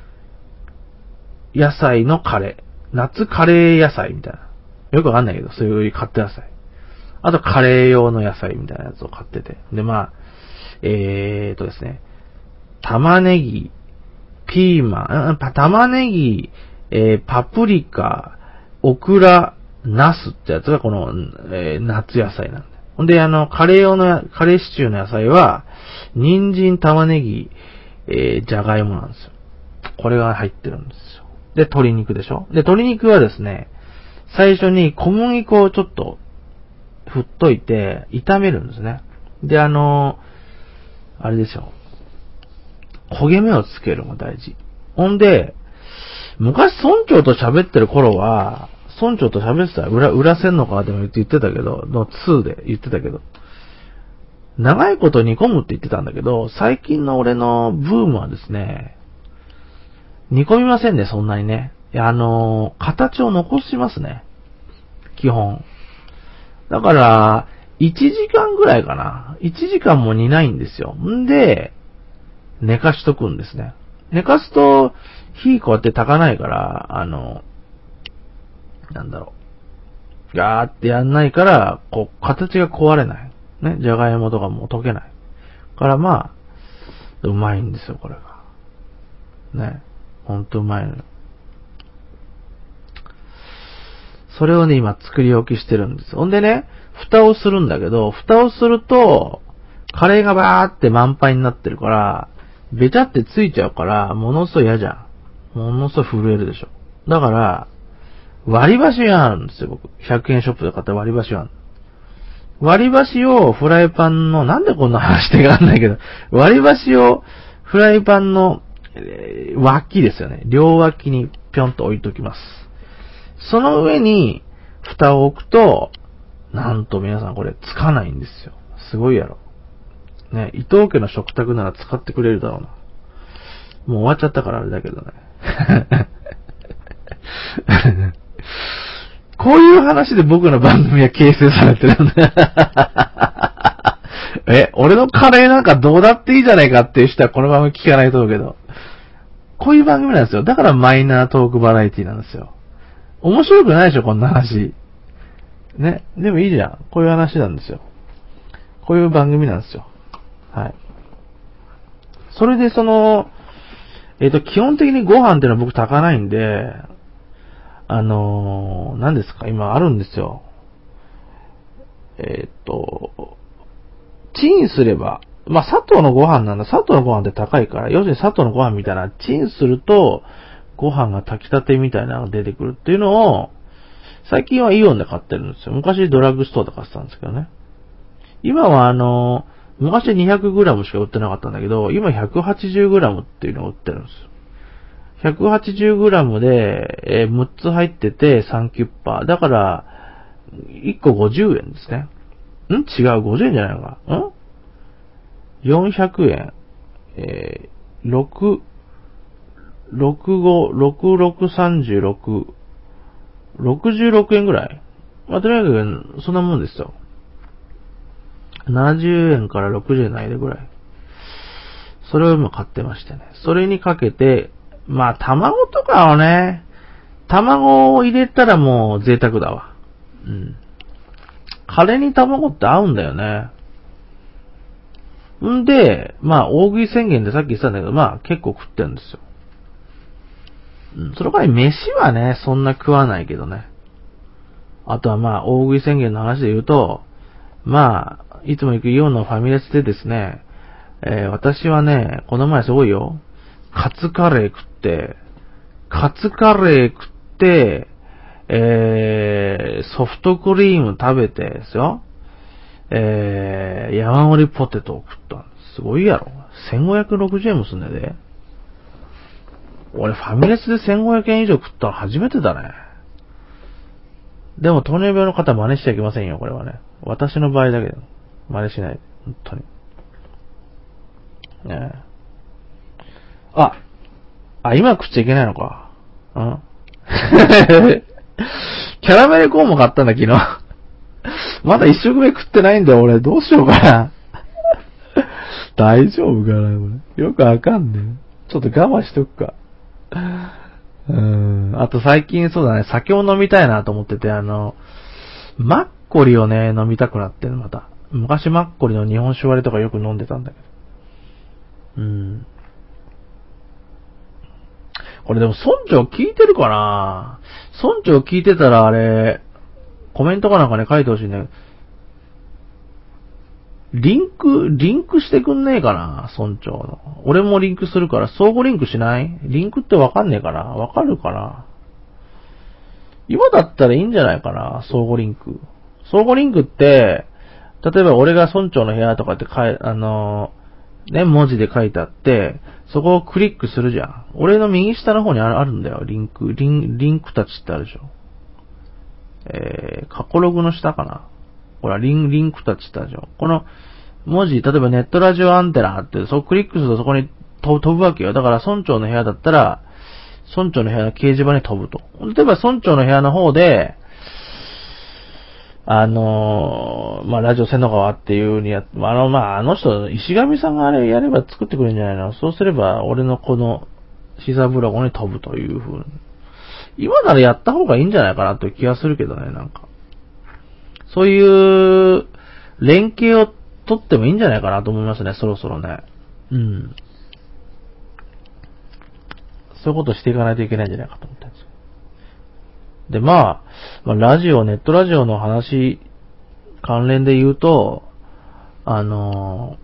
野菜のカレー。夏カレー野菜みたいな。よくわかんないけど、そういう買った野菜。あとカレー用の野菜みたいなやつを買ってて。で、まあ、えーとですね。玉ねぎ、ピーマン、玉ねぎ、えー、パプリカ、オクラ、ナスってやつがこの、えー、夏野菜なんだよ。 ほんで、あの、カレー用の、カレーシチューの野菜は、人参、玉ねぎ、えー、じゃがいもなんですよ。これが入ってるんですよ。で、鶏肉でしょ。で、鶏肉はですね、最初に小麦粉をちょっと振っといて、炒めるんですね。で、あの、あれですよ。焦げ目をつけるのが大事。ほんで、昔村長と喋ってる頃は、村長と喋ってたら、裏、裏せんのかでも言ってたけど、のにで言ってたけど、長いこと煮込むって言ってたんだけど、最近の俺のブームはですね、煮込みませんね、そんなにね。いや、あの、形を残しますね。基本。だから、いちじかんぐらいかな。いちじかんも煮ないんですよ。んで、寝かしとくんですね。寝かすと、火こうやって炊かないから、あの、なんだろう。ガーってやんないから、こう、形が壊れない。ね、じゃがいもとかも溶けない。からまあ、うまいんですよ、これが。ね。ほんとうまいのよ。それをね、今作り置きしてるんです。ほんでね、蓋をするんだけど、蓋をすると、カレーがバーって満杯になってるから、べちゃってついちゃうから、ものすごい嫌じゃん。ものすごい震えるでしょ。だから、割り箸があるんですよ、僕。ひゃくえんショップで買った割り箸がある。割り箸をフライパンの、なんでこんな話してかんないけど、割り箸をフライパンの、えー、脇ですよね。両脇にぴょんと置いときます。その上に蓋を置くと、なんと皆さんこれつかないんですよ。すごいやろ。ね、伊藤家の食卓なら使ってくれるだろうな。もう終わっちゃったからあれだけどね。こういう話で僕の番組は形成されてるんだ。え、俺のカレーなんかどうだっていいじゃないかっていう人はこの番組聞かないと思うけど。こういう番組なんですよ。だからマイナートークバラエティなんですよ。面白くないでしょ、こんな話。ね。でもいいじゃん。こういう話なんですよ。こういう番組なんですよ。はい。それでその、えっと、基本的にご飯っていうのは僕炊かないんで、あのー、何ですか、今あるんですよ。えっと、チンすれば、まあ、砂糖のご飯なんだ。砂糖のご飯って高いから、要するに砂糖のご飯みたいな、チンすると、ご飯が炊きたてみたいなのが出てくるっていうのを、最近はイオンで買ってるんですよ。昔ドラッグストアで買ってたんですけどね。今はあの、昔 にひゃくグラム しか売ってなかったんだけど、今 ひゃくはちじゅうグラム っていうのを売ってるんですよ。ひゃくはちじゅうグラム で、えー、むっつ入っててさんキュッパー。だから、いっこごじゅうえんですね。ん違う、ごじゅうえんじゃないのか。ん ?よんひゃくえん。えー、ろく、ろくご、ろくろくさんじゅうろく、ろくじゅうろくえんぐらい。まあ、とにかく、そんなもんですよ。ななじゅうえんからろくじゅうえんの間ぐらい。それを今買ってましてね。それにかけて、まあ、卵とかをね、卵を入れたらもう贅沢だわ。うん。カレーに卵って合うんだよね。んで、まあ、大食い宣言でさっき言ってたんだけど、まあ、結構食ってるんですよ。うん。その代わり飯はね、そんな食わないけどね。あとはまあ、大食い宣言の話で言うと、まあ、いつも行くイオンのファミレスでですね、えー、私はね、この前すごいよ。カツカレー食って、カツカレー食って、えー、ソフトクリーム食べてですよ。えー、山盛りポテトを食った。すごいやろ。せんごひゃくろくじゅうえんもすんねで。俺ファミレスでせんごひゃくえん以上食ったの初めてだね。でも糖尿病の方真似しちゃいけませんよ、これはね。私の場合だけど。真似しないで。本当に。ねえ。あ、あ、今食っちゃいけないのか。うんキャラメルコーンも買ったんだ、昨日。まだ一食目食ってないんだよ、俺。どうしようかな。大丈夫かな、これ。よくわかんねえ。ちょっと我慢しとくか。うーん。あと最近そうだね、酒を飲みたいなと思ってて、あの、マッコリをね、飲みたくなってる、また。昔マッコリの日本酒割りとかよく飲んでたんだけど。うん。これでも村長聞いてるかな？村長聞いてたらあれ、コメントかなんかね書いてほしいね。 リンク、リンクしてくんねえかな、村長の。俺もリンクするから、相互リンクしない？リンクってわかんねえかな？わかるかな？今だったらいいんじゃないかな、相互リンク。相互リンクって、例えば俺が村長の部屋とかって書い、あのー、ね、文字で書いてあって、そこをクリックするじゃん。俺の右下の方にあるんだよ、リンク。リン、リンクたちってあるでしょ。えー、過去ログの下かな。ほら、リン、リンクたちってあるでしょ。この文字、例えばネットラジオアンテナって、そうクリックするとそこに飛ぶわけよ。だから村長の部屋だったら、村長の部屋の掲示板に飛ぶと。例えば村長の部屋の方で、あのー、まあ、ラジオ千の川っていう風にやっ、あの、まあ、あの人、石上さんがあれやれば作ってくれるんじゃないの？そうすれば、俺のこの、シーサーブログに飛ぶという風に。今ならやった方がいいんじゃないかなという気がするけどね、なんか。そういう、連携を取ってもいいんじゃないかなと思いますね、そろそろね。うん。そういうことしていかないといけないんじゃないかと思ってるんですよ。で、まあ、まあ、ラジオ、ネットラジオの話、関連で言うと、あの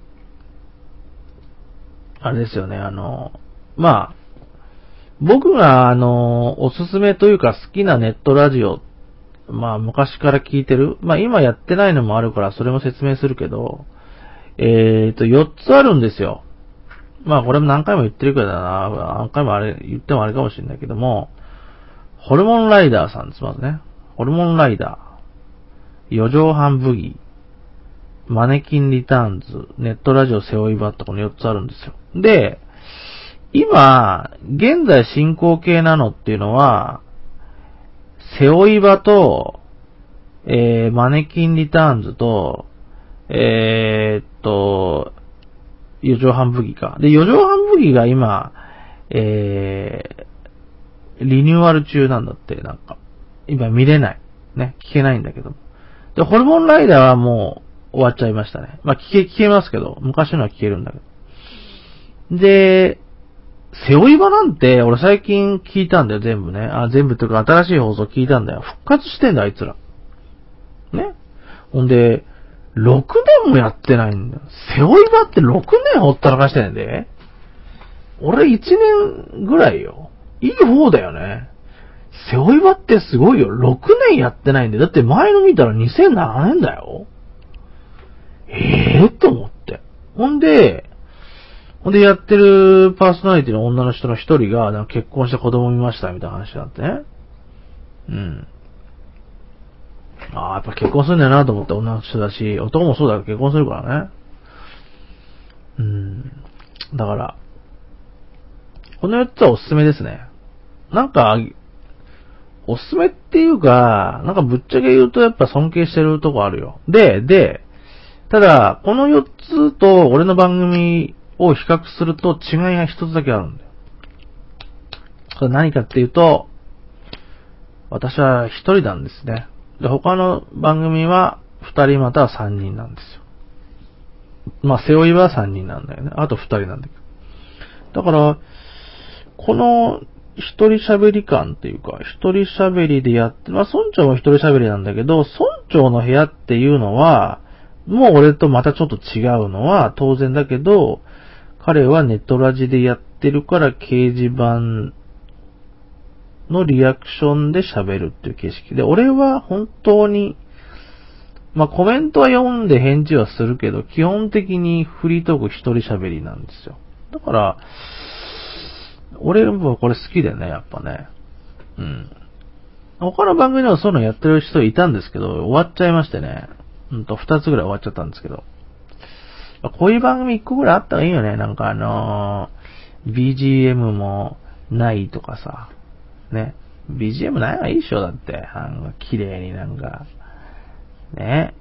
ー、あれですよね、あのー、まあ、僕が、あのー、おすすめというか好きなネットラジオ、まあ、昔から聞いてる。まあ、今やってないのもあるから、それも説明するけど、えーと、よっつあるんですよ。まあ、これも何回も言ってるけどな、何回もあれ、言ってもあれかもしれないけども、ホルモンライダーさんです、まずね。ホルモンライダー、四畳半ブギー、マネキンリターンズ、ネットラジオ背負い場ってこのよっつあるんですよ。で、今、現在進行形なのっていうのは、背負い場と、えー、マネキンリターンズと、えー、っと、四畳半ブギか。で、四畳半ブギが今、えー、リニューアル中なんだって、なんか。今見れない。ね、聞けないんだけど。で、ホルモンライダーはもう終わっちゃいましたね。まあ、聞け、聞けますけど、昔のは聞けるんだけど。で、背負い場なんて、俺最近聞いたんだよ、全部ね。あ、全部というか新しい放送聞いたんだよ。復活してんだ、あいつら。ね。ほんで、ろくねんもやってないんだよ。背負い場ってろくねんほったらかしてんで。俺いちねんぐらいよ。いい方だよね。背負い場ってすごいよ。ろくねんやってないんで。だって前の見たらにせんななねんだよ。ええー、と思って。ほんで、ほんでやってるパーソナリティの女の人の一人がなんか結婚して子供見ましたみたいな話があってね。うん。ああ、やっぱ結婚するんだよなと思って女の人だし、男もそうだけど結婚するからね。うん。だから、このよっつはおすすめですね。なんか、おすすめっていうか、なんかぶっちゃけ言うとやっぱ尊敬してるとこあるよ。で、で、ただ、このよっつと俺の番組を比較すると違いが一つだけあるんだよ。それ何かっていうと、私は一人なんですね。で、他の番組は二人または三人なんですよ。まあ、背負いは三人なんだよね。あと二人なんだけど。だから、この一人喋り感っていうか、一人喋りでやって、まあ、村長も一人喋りなんだけど、村長の部屋っていうのは、もう俺とまたちょっと違うのは当然だけど、彼はネットラジでやってるから掲示板のリアクションで喋るっていう形式で、俺は本当に、まあ、コメントは読んで返事はするけど、基本的にフリートーク一人喋りなんですよ。だから、俺もこれ好きだよね、やっぱね。うん。他の番組ではそういうのやってる人いたんですけど、終わっちゃいましてね。うんと、二つぐらい終わっちゃったんですけど。こういう番組一個ぐらいあったらいいよね。なんかあのー、ビージーエム もないとかさ。ね。ビージーエム ないのはいいっしょ、だって。なんか綺麗になんか。ね。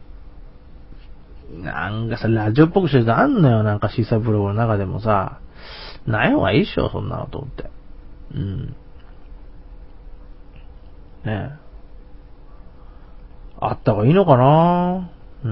なんかさ、ラジオっぽくしてるとあんのよ。なんかシーサーブログの中でもさ。ない方がいいっしょ、そんなのと思って。うん。ね。あった方がいいのかな。うん。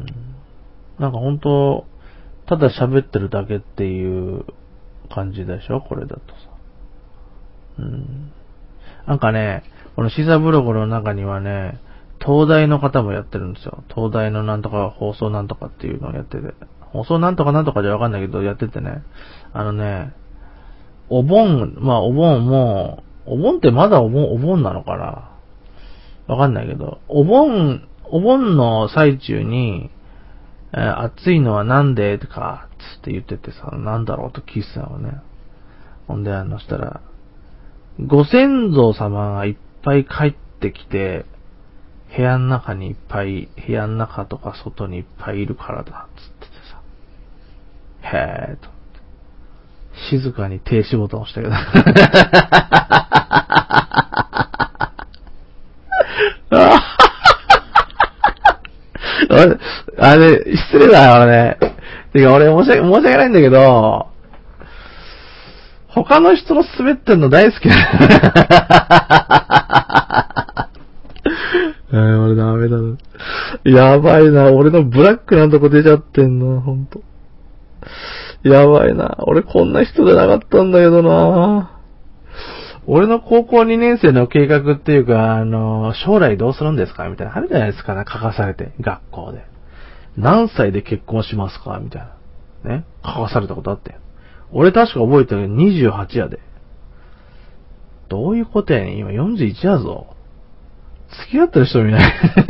なんかほんと、ただ喋ってるだけっていう感じでしょ、これだとさ。うん。なんかね、このシーサーブログの中にはね、 東大の方もやってるんですよ。東大のなんとか放送なんとかっていうのをやってて。放送なんとかなんとかじゃわかんないけど、やっててね。あのね、お盆、まあお盆も、お盆ってまだお盆、お盆なのかなわかんないけど、お盆、お盆の最中に、えー、暑いのはなんでか、つって言っててさ、なんだろうと聞いてたのね。ほんで、あの、したら、ご先祖様がいっぱい帰ってきて、部屋の中にいっぱい、部屋の中とか外にいっぱいいるからだ、つっててさ。へーと。静かに停止ボタン押したけど。あれ、失礼だよね。てか俺申し訳、申し訳ないんだけど、他の人の滑ってんの大好きだ。えー、俺ダメだな。やばいな。俺のブラックなとこ出ちゃってんな、ほんと。やばいな。俺こんな人じゃなかったんだけどな。俺の高校にねん生の計画っていうか、あの、将来どうするんですかみたいな。あるじゃないですかね。書かされて。学校で。何歳で結婚しますかみたいな。ね。書かされたことあって。俺確か覚えてるにじゅうはちやで。どういうことやねん。今よんじゅういちやぞ。付き合ってる人もいない。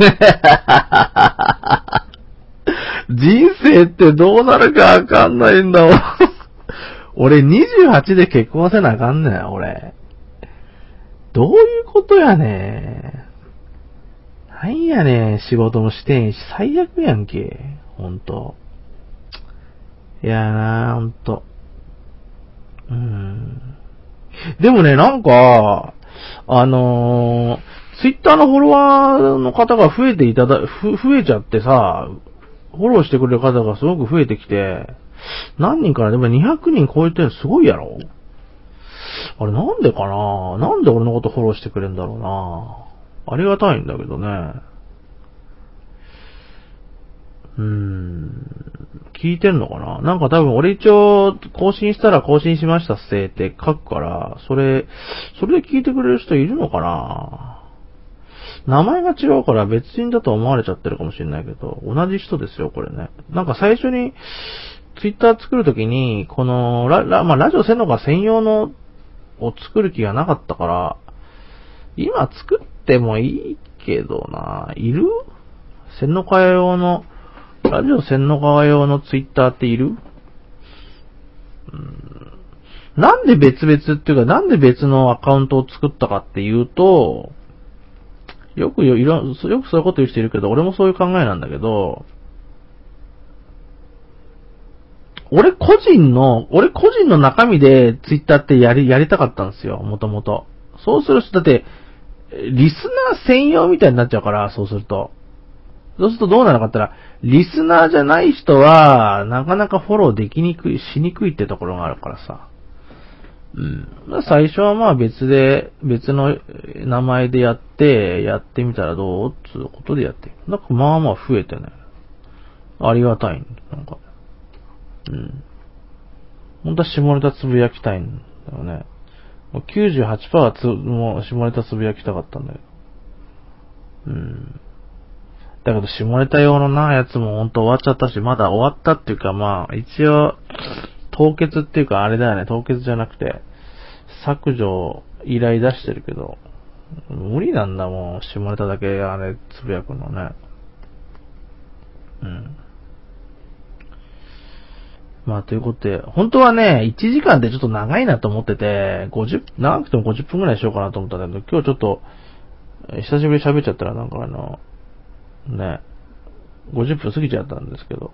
人生ってどうなるかわかんないんだもん。俺にじゅうはちで結婚せなあかんねん、俺。どういうことやねん。なんやねん、仕事もしてんし、最悪やんけ。ほんと。いやーなー、ほんと。うーん。でもね、なんか、あのー、ツイッターのフォロワーの方が増えていただ、ふ、増えちゃってさ、フォローしてくれる方がすごく増えてきて、何人かなでもにひゃくにん超えてるのすごいやろあれなんでかななんで俺のことフォローしてくれるんだろうなありがたいんだけどね。うーん。聞いてんのかななんか多分俺一応更新したら更新しましたっせーって書くから、それ、それで聞いてくれる人いるのかな名前が違うから別人だと思われちゃってるかもしれないけど、同じ人ですよ、これね。なんか最初にツイッター作るときに、このラ、ラ、まあ、ラジオせんのが専用のを作る気がなかったから、今作ってもいいけどな、いる千の川用の、ラジオ千の川用のツイッターっている？うん、なんで別々っていうか、なんで別のアカウントを作ったかっていうと、よくよ、いろ、よくそういうこと言う人いるけど、俺もそういう考えなんだけど、俺個人の、俺個人の中身でツイッターってやり、やりたかったんですよ、もともと。そうすると、だって、リスナー専用みたいになっちゃうから、そうすると。そうするとどうなるかって言ったら、リスナーじゃない人は、なかなかフォローできにくい、しにくいってところがあるからさ。うん。最初はまあ別で、別の名前でやって、やってみたらどうつうことでやってる。なんかまあまあ増えてね。ありがたい。なんか。うん。本当は下ネタつぶやきたいんだよね。もう きゅうじゅうはちパーセント はつ、もう下ネタつぶやきたかったんだけど。うん。だけど下ネタ用のなやつもほんと終わっちゃったし、まだ終わったっていうかまあ、一応、凍結っていうかあれだよね、凍結じゃなくて、削除依頼出してるけど、無理なんだもん、下ネタだけあれつぶやくのね。うん。まあということで、本当はね、いちじかんでちょっと長いなと思ってて、ごじゅう、長くてもごじゅっぷんくらいしようかなと思ったんだけど、今日ちょっと、久しぶりに喋っちゃったらなんかあの、ね、ごじゅっぷん過ぎちゃったんですけど、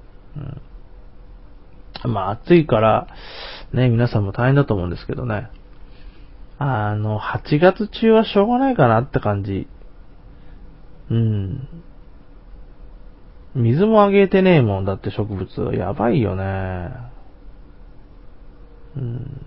うん、まあ暑いから、ね、皆さんも大変だと思うんですけどね。あの、はちがつ中はしょうがないかなって感じ。うん。水もあげてねえもんだって植物。やばいよね。うん。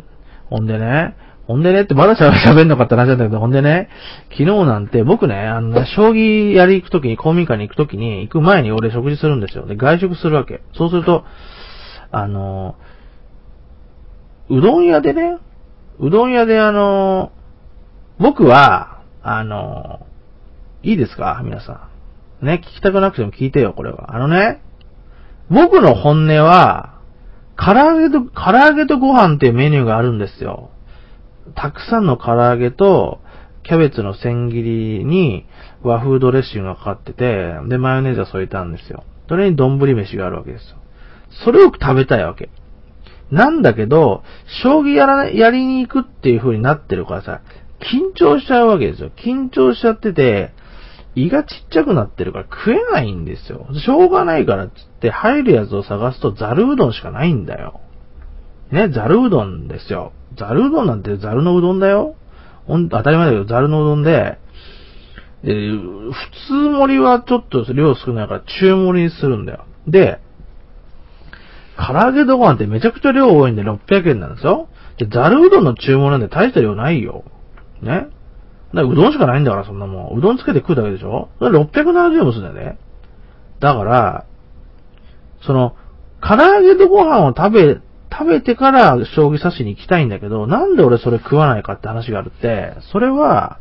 ほんでね、ほんでねってまだ喋んなかった話なんだけど、ほんでね、昨日なんて僕ね、あのね、将棋やり行くときに、公民館に行くときに、行く前に俺食事するんですよ。で、外食するわけ。そうすると、あの、うどん屋でね、うどん屋であの、僕は、あの、 いいですか皆さん。ね、聞きたくなくても聞いてよ、これは。あのね、僕の本音は、唐揚げと、唐揚げとご飯っていうメニューがあるんですよ。たくさんの唐揚げと、キャベツの千切りに和風ドレッシングがかかってて、で、マヨネーズが添えたんですよ。それに丼飯があるわけですよ。それを食べたいわけ。なんだけど、将棋やら、やりに行くっていう風になってるからさ、緊張しちゃうわけですよ。緊張しちゃってて、胃がちっちゃくなってるから食えないんですよ。しょうがないからっつって入るやつを探すとザルうどんしかないんだよ。ね、ザルうどんですよ。ザルうどんなんてザルのうどんだよ。ほんと当たり前だけどザルのうどんで、えー、普通盛りはちょっと量少ないから中盛りにするんだよ。で、唐揚げとご飯ってめちゃくちゃ量多いんでろっぴゃくえんなんですよ。で、ザルうどんの注文なんて大した量ないよ。ね。だからうどんしかないんだからそんなもん。うどんつけて食うだけでしょ？それろっぴゃくななじゅうえんもするんだよね。だから、その、唐揚げとご飯を食べ、食べてから将棋指しに行きたいんだけど、なんで俺それ食わないかって話があるって、それは、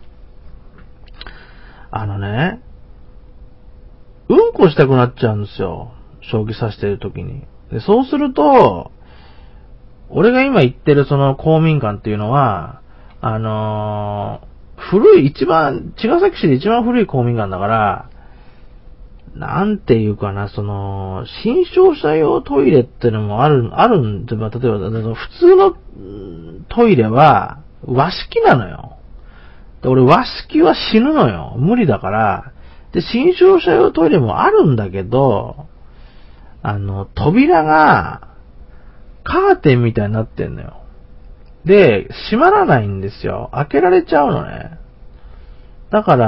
あのね、うんこしたくなっちゃうんですよ。将棋指してる時に。で、そうすると、俺が今言ってるその公民館っていうのは、あのー、古い、一番、茅ヶ崎市で一番古い公民館だから、なんていうかな、その、新商者用トイレってのもある、あるんで、例えば、普通のトイレは和式なのよ。で俺和式は死ぬのよ。無理だから。で、新商者用トイレもあるんだけど、あの、扉が、カーテンみたいになってんのよ。で、閉まらないんですよ。開けられちゃうのね。だから、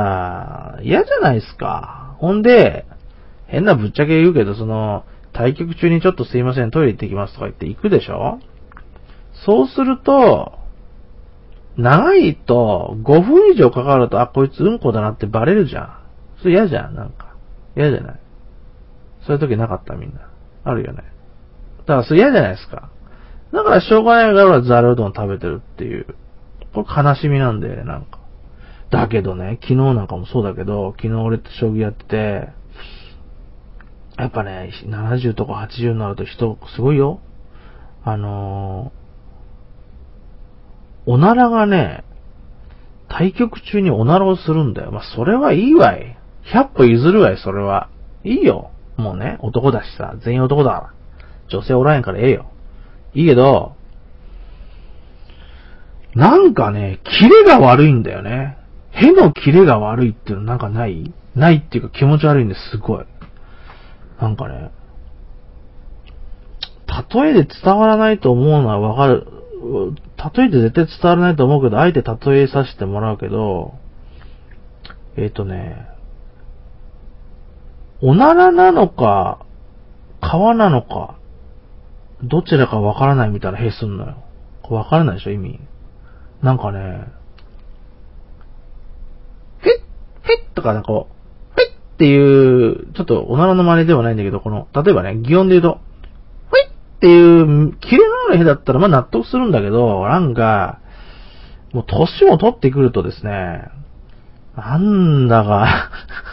嫌じゃないですか。ほんで、変なぶっちゃけ言うけど、その、対局中にちょっとすいません、トイレ行ってきますとか言って行くでしょ？そうすると、長いとごふん以上かかると、あ、こいつうんこだなってバレるじゃん。それ嫌じゃん、なんか。嫌じゃない。そういう時なかったみんな。あるよね。だからそれ嫌じゃないですか。だからしょうがないからザルうどん食べてるっていう。これ悲しみなんだよね、なんか。だけどね、昨日なんかもそうだけど、昨日俺って将棋やってて、やっぱね、ななじゅうとかはちじゅうになると人、すごいよ。あのー、おならがね、対局中におならをするんだよ。まあ、それはいいわい。ひゃっぽ譲るわい、それは。いいよ。もうね、男だしさ、全員男だから。女性おらへんからええよ。いいけど、なんかね、キレが悪いんだよね。へのキレが悪いっていうのなんかないないっていうか気持ち悪いんです、すごい。なんかね、例えで伝わらないと思うのはわかる。例えで絶対伝わらないと思うけど、あえて例えさせてもらうけど、えっとね、おならなのか、皮なのか、どちらかわからないみたいな屁すんのよ。わからないでしょ、意味。なんかね、フェッ、フェッとかなんかこう、フェッっていう、ちょっとおならの真似ではないんだけど、この、例えばね、擬音で言うと、フェッっていう、キレのある屁だったらまあ納得するんだけど、なんか、もう年を取ってくるとですね、なんだか、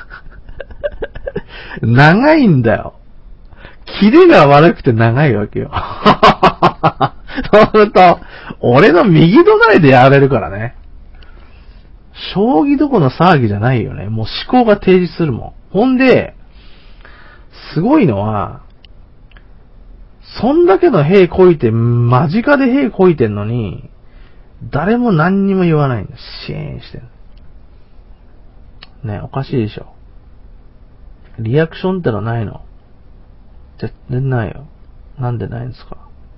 長いんだよ。キレが悪くて長いわけよ。そうすると、俺の右隣でやられるからね。将棋どこの騒ぎじゃないよね。もう思考が提示するもん。ほんで、すごいのは、そんだけの兵こいて、間近で兵こいてんのに、誰も何にも言わないんだ。シーンしてる。ね、おかしいでしょ。リアクションってのはないの？絶対ないよ。なんでないんですか？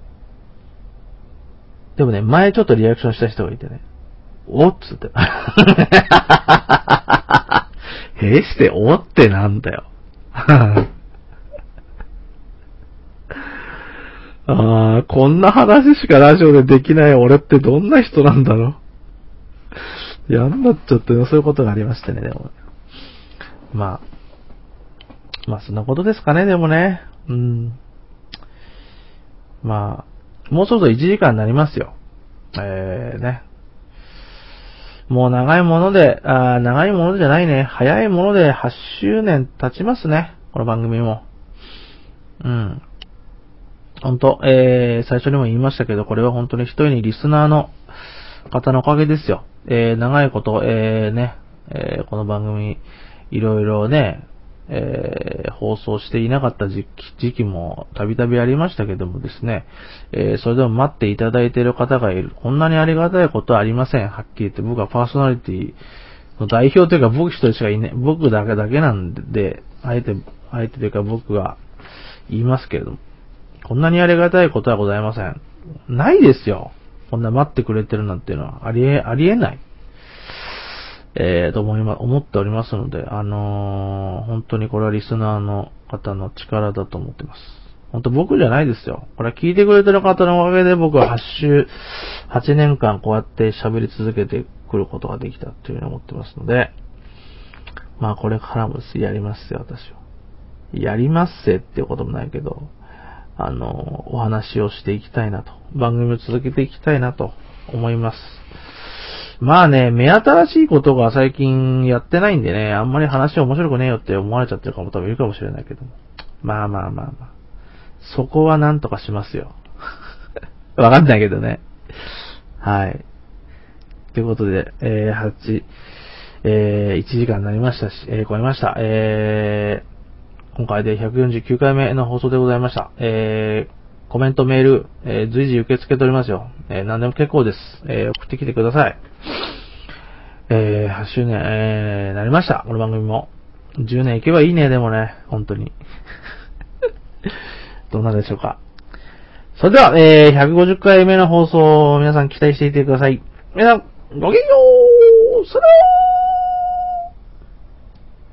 でもね、前ちょっとリアクションした人がいてね。おっつって。へして、おってなんだよ。ああ、こんな話しかラジオでできない俺ってどんな人なんだろう。嫌になっちゃってね、そういうことがありましてね、でも。まあ、まあそんなことですかね、でもね。うん。まあ、もうそろそろいちじかんになりますよ。えーね。 もう長いもので、あ長いものじゃないね。早いものではちしゅうねん経ちますね。この番組も。うん。本当、えー、最初にも言いましたけど、これは本当に一人にリスナーの方のおかげですよ。えー、長いこと、えー、ね、えー、この番組、いろいろね、えー、放送していなかった時期、時期もたびたびありましたけどもですね、えー、それでも待っていただいている方がいる。こんなにありがたいことはありません。はっきり言って、僕はパーソナリティの代表というか、僕一人しかいない、僕だけだけなんで、あえて、あえてというか僕が言いますけれども、こんなにありがたいことはございません。ないですよ。こんな待ってくれてるなんていうのはありえ、ありえない。えー、と思いま、思っておりますので、あのー、本当にこれはリスナーの方の力だと思ってます。本当僕じゃないですよ。これは聞いてくれてる方のおかげで僕ははち週、はちねんかんこうやって喋り続けてくることができたというふうに思ってますので、まあこれからもやりますよ、私は。やりますせっていうこともないけど、あの、お話をしていきたいなと。番組を続けていきたいなと思います。まあね、目新しいことが最近やってないんでね、あんまり話面白くねえよって思われちゃってる方も多分いるかもしれないけども。まあまあまあまあ。そこはなんとかしますよ。わかんないけどね。はい。ということで、えー、はち、えー、いちじかんになりましたし、えー、超えました。えー、今回でひゃくよんじゅうきゅうかいめの放送でございました。えー、コメント、メール、えー、随時受け付けておりますよ。えー、何でも結構です。えー、送ってきてください。えー、はちしゅうねん、えー、なりました。この番組も。じゅうねんいけばいいね、でもね、本当に。どうなんでしょうか。それでは、えー、ひゃくごじゅっかいめの放送を皆さん期待していてください。皆さん、ごきげんよう。さよなら。